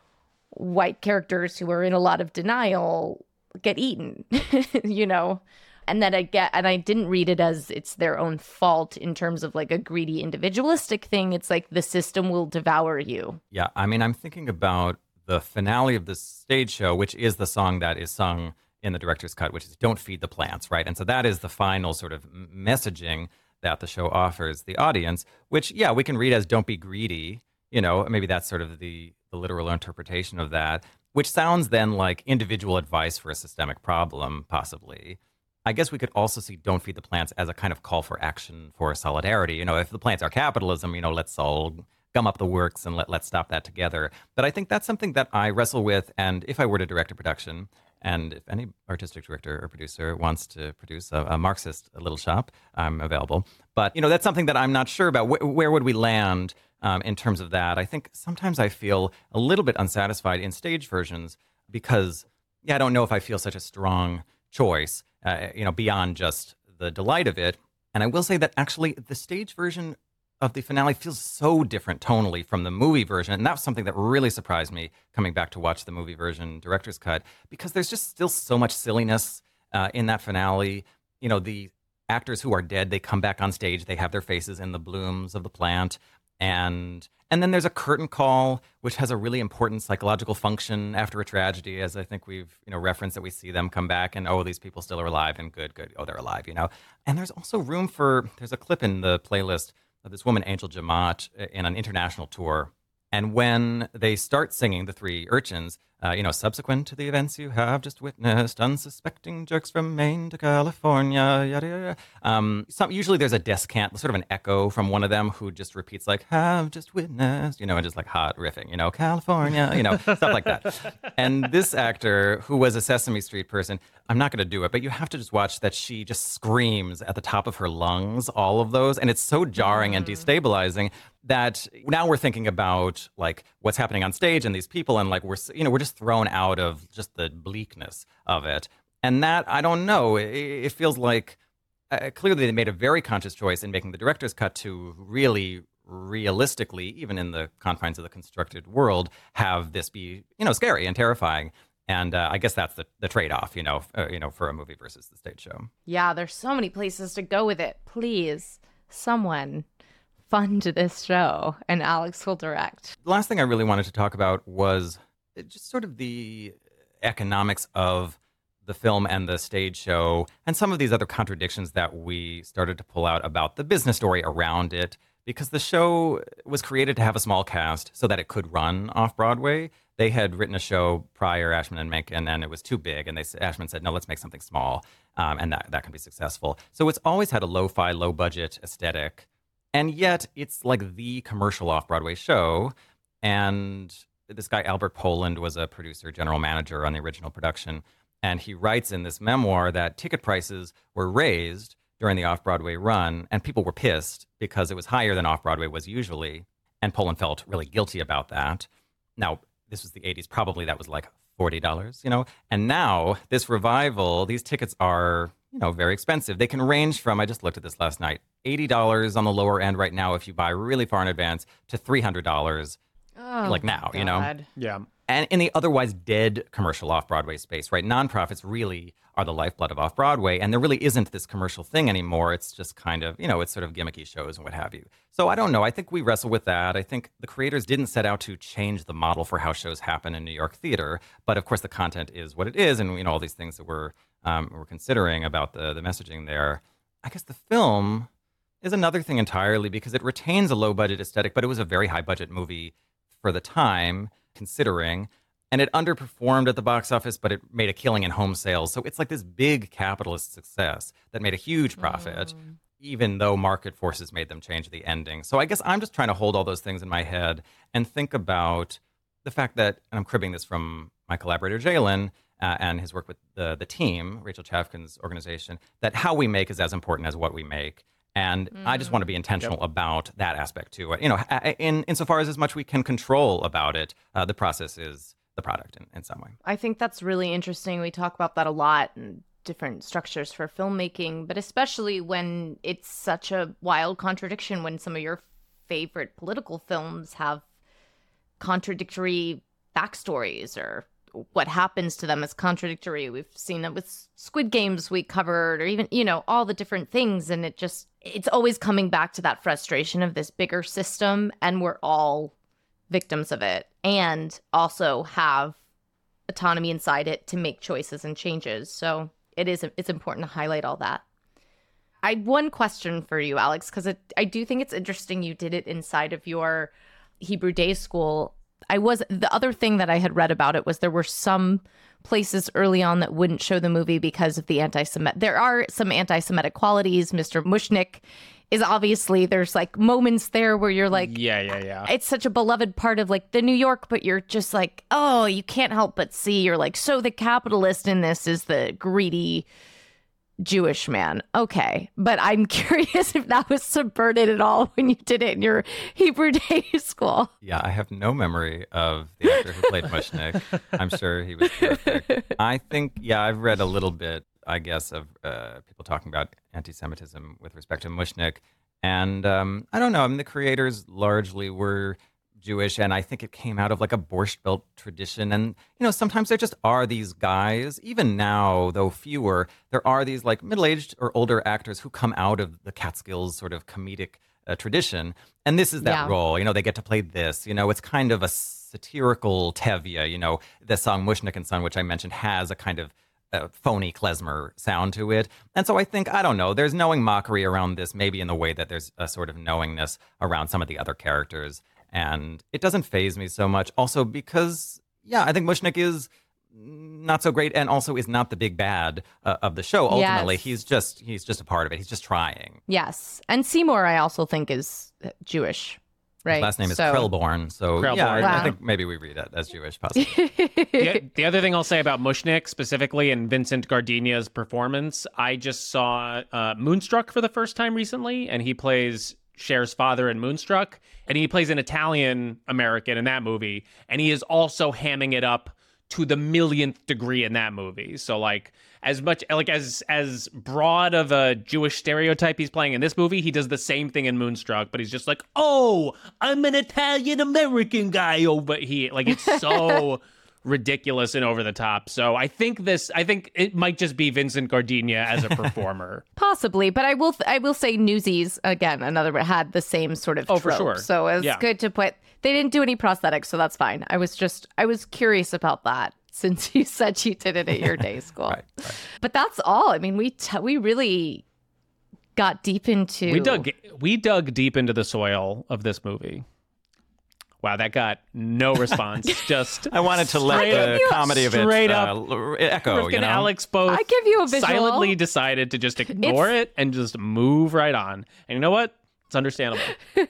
white characters who are in a lot of denial get eaten, you know? And then I didn't read it as it's their own fault in terms of like a greedy individualistic thing. It's like the system will devour you. Yeah, I mean, I'm thinking about the finale of this stage show, which is the song that is sung in the director's cut, which is "Don't Feed the Plants," right? And so that is the final sort of messaging that the show offers the audience, which, yeah, we can read as "Don't be greedy." You know, maybe that's sort of the literal interpretation of that, which sounds then like individual advice for a systemic problem, possibly. I guess we could also see "Don't Feed the Plants" as a kind of call for action for solidarity. You know, if the plants are capitalism, you know, let's all gum up the works and let's stop that together. But I think that's something that I wrestle with. And if I were to direct a production, and if any artistic director or producer wants to produce a Marxist little shop, I'm available. But, you know, that's something that I'm not sure about. Where would we land in terms of that? I think sometimes I feel a little bit unsatisfied in stage versions because, yeah, I don't know if I feel such a strong choice, you know, beyond just the delight of it. And I will say that actually the stage version of the finale feels so different tonally from the movie version. And that was something that really surprised me coming back to watch the movie version director's cut, because there's just still so much silliness in that finale. You know, the actors who are dead, they come back on stage, they have their faces in the blooms of the plant. And then there's a curtain call, which has a really important psychological function after a tragedy, as I think we've, you know, referenced, that we see them come back and, oh, these people still are alive, and good. Oh, they're alive, you know. And there's also room for, there's a clip in the playlist of this woman, Angel Jamat, in an international tour. And when they start singing, the three urchins, you know, subsequent to the events you have just witnessed, unsuspecting jerks from Maine to California, yada, yada. Usually there's a descant, sort of an echo from one of them who just repeats like, have just witnessed, you know, and just like hot riffing, you know, California, you know, stuff like that. And this actor, who was a Sesame Street person, I'm not going to do it, but you have to just watch that she just screams at the top of her lungs, all of those. And it's so jarring and destabilizing that now we're thinking about like what's happening on stage and these people, and like we're just thrown out of just the bleakness of it. And that, I don't know, it feels like clearly they made a very conscious choice in making the director's cut to really realistically, even in the confines of the constructed world, have this be, you know, scary and terrifying. And I guess that's the trade-off, you know, for a movie versus the stage show. Yeah, there's so many places to go with it. Please, someone fund this show, and Alex will direct. The last thing I really wanted to talk about was just sort of the economics of the film and the stage show, and some of these other contradictions that we started to pull out about the business story around it, because the show was created to have a small cast so that it could run off-Broadway. They had written a show prior, Ashman and Menken, and it was too big, and Ashman said, no, let's make something small, and that can be successful. So it's always had a lo-fi, low-budget aesthetic, and yet it's like the commercial off-Broadway show. And this guy, Albert Poland, was a producer, general manager on the original production. And he writes in this memoir that ticket prices were raised during the off-Broadway run, and people were pissed because it was higher than off-Broadway was usually. And Poland felt really guilty about that. Now, this was the 80s. Probably that was like $40, you know? And now this revival, these tickets are, you know, very expensive. They can range from, I just looked at this last night, $80 on the lower end right now if you buy really far in advance, to $300 like now, you know? Yeah. And in the otherwise dead commercial off-Broadway space, right? Nonprofits really are the lifeblood of off-Broadway, and there really isn't this commercial thing anymore. It's just kind of, you know, it's sort of gimmicky shows and what have you. So I don't know. I think we wrestle with that. I think the creators didn't set out to change the model for how shows happen in New York theater, but of course the content is what it is, and, you know, all these things that we're considering about the messaging there. I guess the film is another thing entirely, because it retains a low-budget aesthetic, but it was a very high-budget movie for the time, considering, and it underperformed at the box office, but it made a killing in home sales. So it's like this big capitalist success that made a huge profit, even though market forces made them change the ending. So I guess I'm just trying to hold all those things in my head and think about the fact that, and I'm cribbing this from my collaborator Jalen and his work with the team, Rachel Chavkin's organization, that how we make is as important as what we make. And I just want to be intentional about that aspect too. You know, insofar as much we can control about it, the process is the product in some way. I think that's really interesting. We talk about that a lot. And different structures for filmmaking, but especially when it's such a wild contradiction when some of your favorite political films have contradictory backstories or what happens to them is contradictory. We've seen that with Squid Games we covered, or even, all the different things. And it's always coming back to that frustration of this bigger system, and we're all victims of it, and also have autonomy inside it to make choices and changes. So it's important to highlight all that. I had one question for you, Alex, because I do think it's interesting you did it inside of your Hebrew day school. The other thing that I had read about it was there were some places early on that wouldn't show the movie because of the there are some anti-Semitic qualities. Mr. Mushnick is obviously, there's like moments there where you're like, yeah. It's such a beloved part of like the New York, but you're just like, oh, you can't help but see. You're like, so the capitalist in this is the greedy Jewish man. Okay. But I'm curious if that was subverted at all when you did it in your Hebrew day school. Yeah, I have no memory of the actor who played Mushnick. I'm sure he was terrific. I think, I've read a little bit, I guess, of people talking about anti-Semitism with respect to Mushnick. And I don't know, the creators largely were Jewish, and I think it came out of like a Borscht Belt tradition. And, sometimes there just are these guys, even now, though fewer, there are these like middle-aged or older actors who come out of the Catskills sort of comedic tradition. And this is that role, they get to play this, it's kind of a satirical tevye, the song Mushnick and Son, which I mentioned, has a kind of phony klezmer sound to it. And so I think, I don't know, there's knowing mockery around this, maybe in the way that there's a sort of knowingness around some of the other characters. And it doesn't faze me so much. Also because, I think Mushnick is not so great, and also is not the big bad of the show. Ultimately, he's just a part of it. He's just trying. Yes. And Seymour, I also think, is Jewish, right? His last name is Krellborn. So, Krellborn. I think maybe we read it as Jewish, possibly. The other thing I'll say about Mushnick specifically and Vincent Gardenia's performance, I just saw Moonstruck for the first time recently, and he plays Cher's father in Moonstruck, and he plays an Italian American in that movie, and he is also hamming it up to the millionth degree in that movie. So like as much like as broad of a Jewish stereotype he's playing in this movie, he does the same thing in Moonstruck, but he's just like, oh, I'm an Italian American guy over here. Like it's so ridiculous and over the top. So I think it might just be Vincent Gardenia as a performer. Possibly, but I will say Newsies, again, another had the same sort of trope. For sure. So it's good to put, they didn't do any prosthetics, so that's fine. I was curious about that since you said you did it at your day school. Right. But that's all. I mean, we really got deep into... We dug deep into the soil of this movie. Wow, that got no response. Just I wanted to let the comedy of it echo. Rick and Alex both I give you a visual. Silently decided to just ignore it and just move right on. And you know what? It's understandable.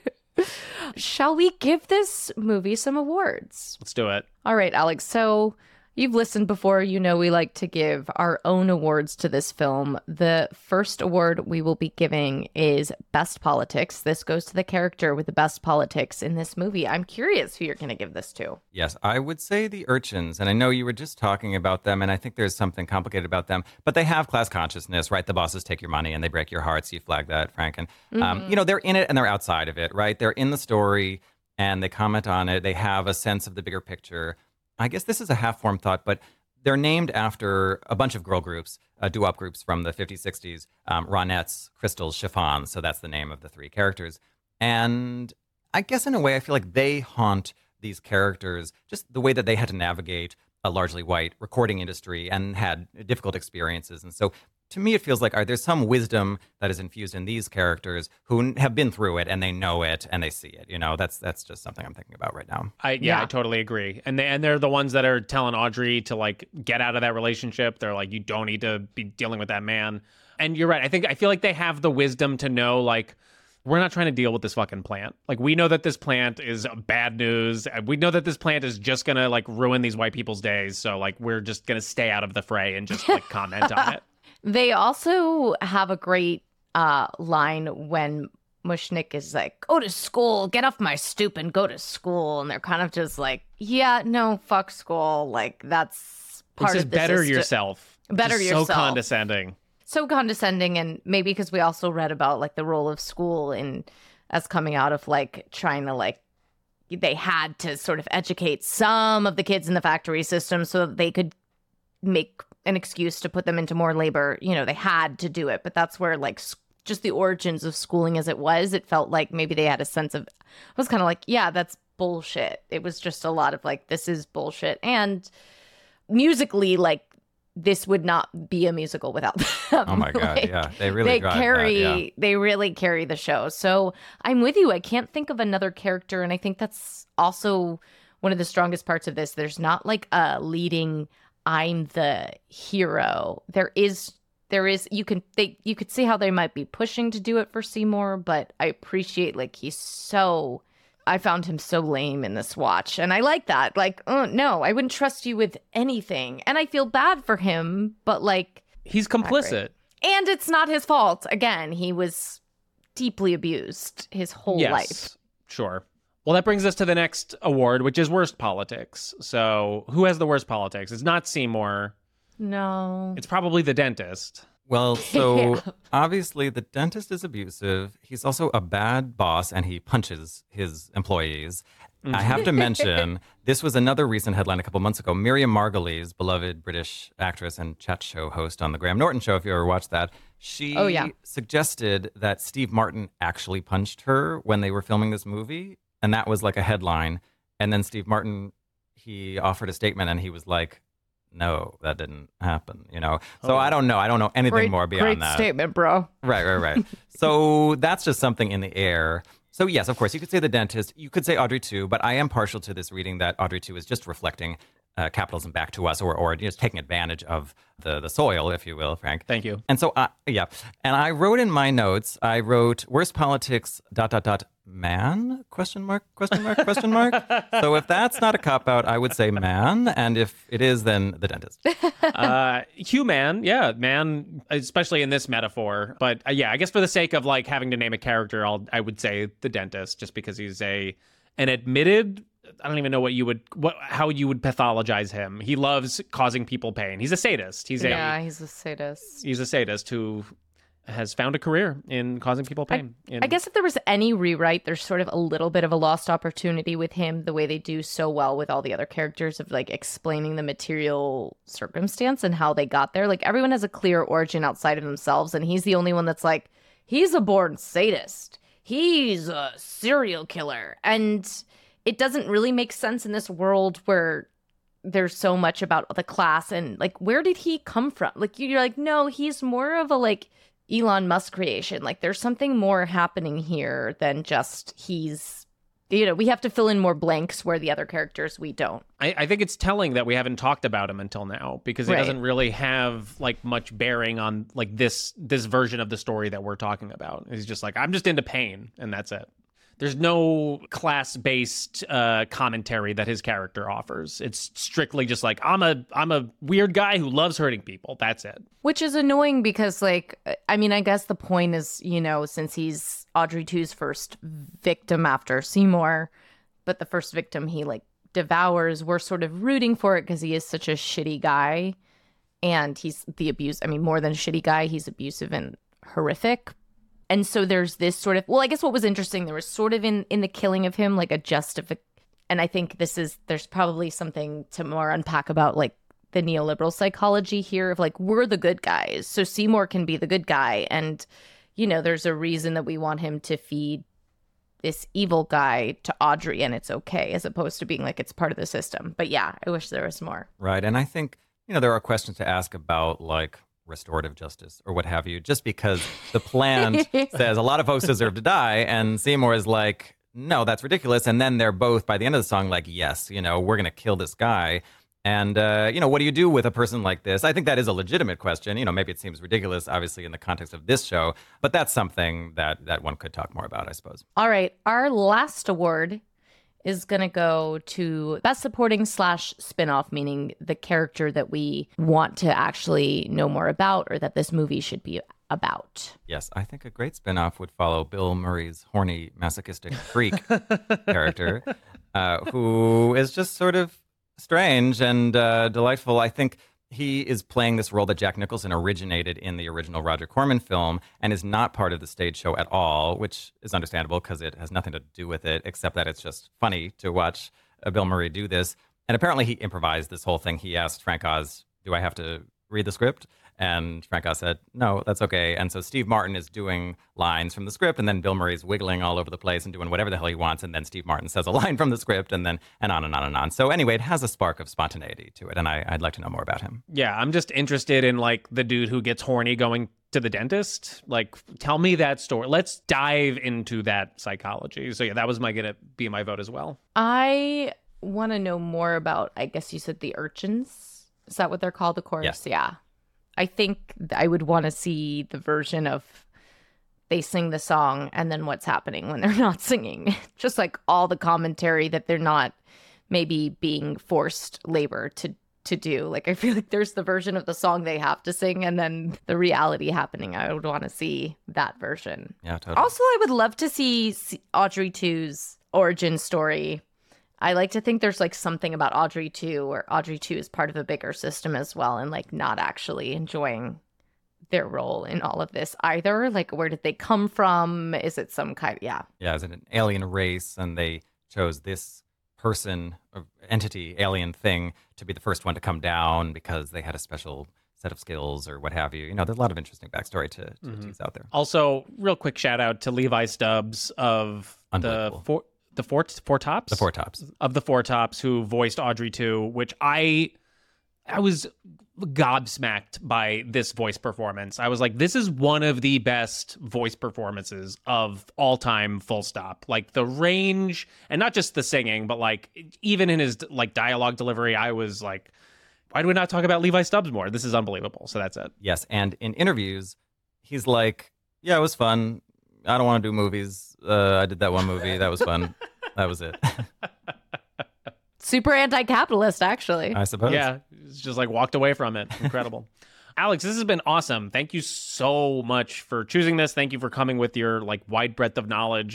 Shall we give this movie some awards? Let's do it. All right, Alex. So you've listened before. We like to give our own awards to this film. The first award we will be giving is Best Politics. This goes to the character with the best politics in this movie. I'm curious who you're going to give this to. Yes, I would say the urchins. And I know you were just talking about them, and I think there's something complicated about them. But they have class consciousness, right? The bosses take your money and they break your hearts. You flag that, Franken. They're in it and they're outside of it, right? They're in the story and they comment on it. They have a sense of the bigger picture. I guess this is a half-formed thought, but they're named after a bunch of girl groups, doo-wop groups from the 50s, 60s, Ronettes, Crystals, Chiffons. So that's the name of the three characters. And I guess in a way, I feel like they haunt these characters, just the way that they had to navigate a largely white recording industry and had difficult experiences. And so to me, it feels like there's some wisdom that is infused in these characters who have been through it and they know it and they see it. That's just something I'm thinking about right now. I totally agree. And they're the ones that are telling Audrey to like get out of that relationship. They're like, you don't need to be dealing with that man. And you're right. I feel like they have the wisdom to know, like, we're not trying to deal with this fucking plant. Like, we know that this plant is bad news. We know that this plant is just going to like ruin these white people's days. So like, we're just going to stay out of the fray and just like comment on it. They also have a great line when Mushnick is like, go to school, get off my stoop and go to school. And they're kind of just like, yeah, no, fuck school. Like, that's part of the better system. Yourself. Better Just yourself. So condescending. So condescending, and maybe because we also read about like the role of school in as coming out of like trying to like they had to sort of educate some of the kids in the factory system so that they could make an excuse to put them into more labor. You know, they had to do it, but that's where like just the origins of schooling as it was, it felt like maybe they had a sense of, I was kind of like, yeah, that's bullshit. It was just a lot of like, this is bullshit. And musically, like, this would not be a musical without them. Oh my God, Like, yeah. They really drive that, yeah. they really carry the show. So I'm with you. I can't think of another character, and I think that's also one of the strongest parts of this. There's not like a leading I'm the hero. There is you could see how they might be pushing to do it for Seymour, but I appreciate like I found him so lame in this watch. And I like that. Like, oh, no, I wouldn't trust you with anything. And I feel bad for him, but like... He's complicit. And it's not his fault. Again, he was deeply abused his whole life. Sure. Well, that brings us to the next award, which is worst politics. So who has the worst politics? It's not Seymour. No. It's probably the dentist. Well, so obviously the dentist is abusive. He's also a bad boss and he punches his employees. I have to mention, this was another recent headline a couple months ago. Miriam Margolyes, beloved British actress and chat show host on The Graham Norton Show, if you ever watched that, she suggested that Steve Martin actually punched her when they were filming this movie. And that was like a headline. And then Steve Martin, he offered a statement and he was like, no, that didn't happen, you know? So I don't know. I don't know anything more beyond that. Great statement, bro. Right. So that's just something in the air. So yes, of course, you could say the dentist. You could say Audrey 2, but I am partial to this reading that Audrey 2 is just reflecting capitalism back to us or just taking advantage of the soil, if you will, Frank. Thank you. And so, yeah. And I wrote in my notes, I wrote, worst politics, ... man, ? So if that's not a cop-out, I would say man. And if it is, then the dentist. Human, yeah, man, especially in this metaphor. But yeah, I guess for the sake of like having to name a character, I would say the dentist, just because he's an admitted, I don't even know how you would pathologize him. He loves causing people pain. He's a sadist. He's a sadist. He's a sadist who has found a career in causing people pain. I guess if there was any rewrite, there's sort of a little bit of a lost opportunity with him, the way they do so well with all the other characters of like explaining the material circumstance and how they got there. Like everyone has a clear origin outside of themselves, and he's the only one that's like, he's a born sadist. He's a serial killer. And it doesn't really make sense in this world where there's so much about the class and like, where did he come from? Like, you're like, no, he's more of a like Elon Musk creation. Like there's something more happening here than just he's, you know, we have to fill in more blanks where the other characters we don't. I think it's telling that we haven't talked about him until now because he doesn't really have like much bearing on like this version of the story that we're talking about. He's just like, I'm just into pain and that's it. There's no class-based commentary that his character offers. It's strictly just like, I'm a weird guy who loves hurting people. That's it. Which is annoying because, like, I mean, I guess the point is, you know, since he's Audrey 2's first victim after Seymour, but the first victim he, like, devours, we're sort of rooting for it because he is such a shitty guy. And he's more than a shitty guy, he's abusive and horrific. And so there's this sort of, well, I guess what was interesting, there was sort of in the killing of him, like a and I think there's probably something to more unpack about like the neoliberal psychology here of like, we're the good guys. So Seymour can be the good guy. And, you know, there's a reason that we want him to feed this evil guy to Audrey and it's okay, as opposed to being like, it's part of the system. But yeah, I wish there was more. Right. And I think, you know, there are questions to ask about like restorative justice or what have you, just because the plan says a lot of folks deserve to die and Seymour is like, no, that's ridiculous. And then they're both by the end of the song like, yes, you know, we're going to kill this guy. And, you know, what do you do with a person like this? I think that is a legitimate question. You know, maybe it seems ridiculous, obviously, in the context of this show, but that's something that one could talk more about, I suppose. All right. Our last award is going to go to Best Supporting / Spinoff, meaning the character that we want to actually know more about or that this movie should be about. Yes, I think a great spinoff would follow Bill Murray's horny, masochistic freak character, who is just sort of strange and delightful. I think he is playing this role that Jack Nicholson originated in the original Roger Corman film and is not part of the stage show at all, which is understandable because it has nothing to do with it, except that it's just funny to watch Bill Murray do this. And apparently he improvised this whole thing. He asked Frank Oz, do I have to read the script? And Frank Oz said, no, that's okay. And so Steve Martin is doing lines from the script, and then Bill Murray's wiggling all over the place and doing whatever the hell he wants. And then Steve Martin says a line from the script, and then and on and on and on. So anyway, it has a spark of spontaneity to it, and I'd like to know more about him. Yeah, I'm just interested in like the dude who gets horny going to the dentist. Like, tell me that story. Let's dive into that psychology. So yeah, that was gonna be my vote as well. I want to know more about, I guess you said the urchins. Is that what they're called? The chorus? Yes. Yeah. I think I would want to see the version of they sing the song and then what's happening when they're not singing. Just like all the commentary that they're not maybe being forced labor to do. Like, I feel like there's the version of the song they have to sing and then the reality happening. I would want to see that version. Yeah, totally. Also, I would love to see Audrey 2's origin story. I like to think there's like something about Audrey 2 where Audrey 2 is part of a bigger system as well and like not actually enjoying their role in all of this either. Like, where did they come from? Is it some kind of, yeah. Yeah, is it an alien race and they chose this person, or entity, alien thing to be the first one to come down because they had a special set of skills or what have you. You know, there's a lot of interesting backstory to tease out there. Also, real quick shout out to Levi Stubbs of the Four Tops? The Four Tops. Of the Four Tops, who voiced Audrey 2, which I was gobsmacked by this voice performance. I was like, this is one of the best voice performances of all time, full stop. Like the range, and not just the singing, but like even in his like dialogue delivery, I was like, why do we not talk about Levi Stubbs more? This is unbelievable. So that's it. Yes, and in interviews, he's like, yeah, it was fun. I don't want to do movies. I did that one movie. That was fun. That was it. Super anti-capitalist, actually. I suppose. Yeah, it's just like walked away from it. Incredible. Alex, this has been awesome. Thank you so much for choosing this. Thank you for coming with your like wide breadth of knowledge.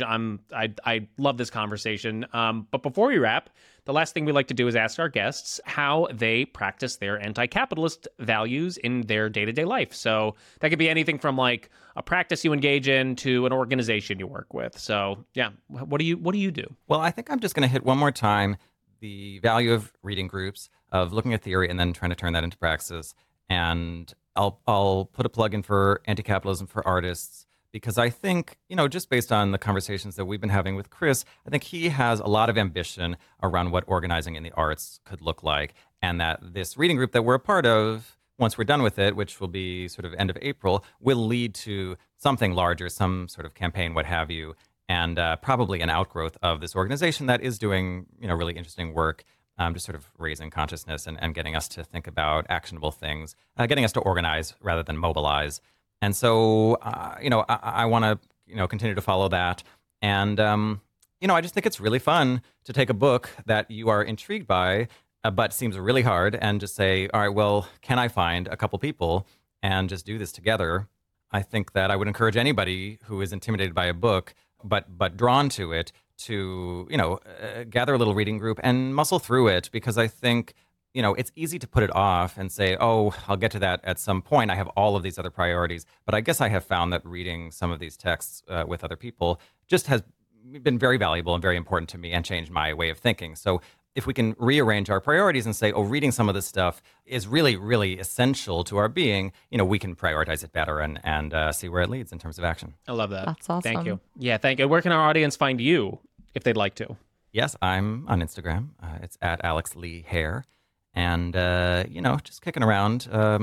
I love this conversation. But before we wrap, the last thing we like to do is ask our guests how they practice their anti-capitalist values in their day-to-day life. So that could be anything from like a practice you engage in to an organization you work with. So yeah, what do you do? Well, I think I'm just going to hit one more time the value of reading groups, of looking at theory and then trying to turn that into praxis. And I'll put a plug in for Anti-Capitalism for Artists, because I think, you know, just based on the conversations that we've been having with Chris, I think he has a lot of ambition around what organizing in the arts could look like. And that this reading group that we're a part of, once we're done with it, which will be sort of end of April, will lead to something larger, some sort of campaign, what have you, and probably an outgrowth of this organization that is doing, you know, really interesting work. Just sort of raising consciousness and getting us to think about actionable things, getting us to organize rather than mobilize. And so, you know, I want to, you know, continue to follow that. And, you know, I just think it's really fun to take a book that you are intrigued by, but seems really hard, and just say, all right, well, can I find a couple people and just do this together? I think that I would encourage anybody who is intimidated by a book, but drawn to it, to, you know, gather a little reading group and muscle through it, because I think, you know, it's easy to put it off and say, oh, I'll get to that at some point. I have all of these other priorities. But I guess I have found that reading some of these texts with other people just has been very valuable and very important to me and changed my way of thinking. So if we can rearrange our priorities and say, oh, reading some of this stuff is really, really essential to our being, you know, we can prioritize it better and see where it leads in terms of action. I love that. That's awesome. Thank you. Yeah, thank you. Where can our audience find you if they'd like to? Yes, I'm on Instagram. It's at Alex Lee Hare. And, you know, just kicking around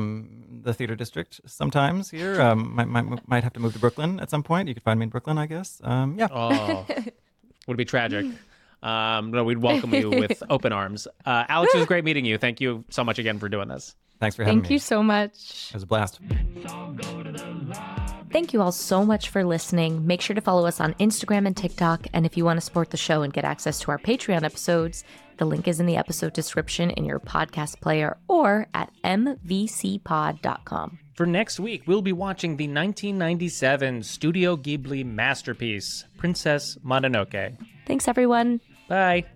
the theater district sometimes here. Might have to move to Brooklyn at some point. You could find me in Brooklyn, I guess. Yeah. Oh, would be tragic. No, we'd welcome you with open arms. Alex, it was great meeting you. Thank you so much again for doing this. Thanks for having me. Thank you so much. It was a blast. Thank you all so much for listening. Make sure to follow us on Instagram and TikTok. And if you want to support the show and get access to our Patreon episodes, the link is in the episode description in your podcast player or at mvcpod.com. For next week, we'll be watching the 1997 Studio Ghibli masterpiece, Princess Mononoke. Thanks, everyone. Bye.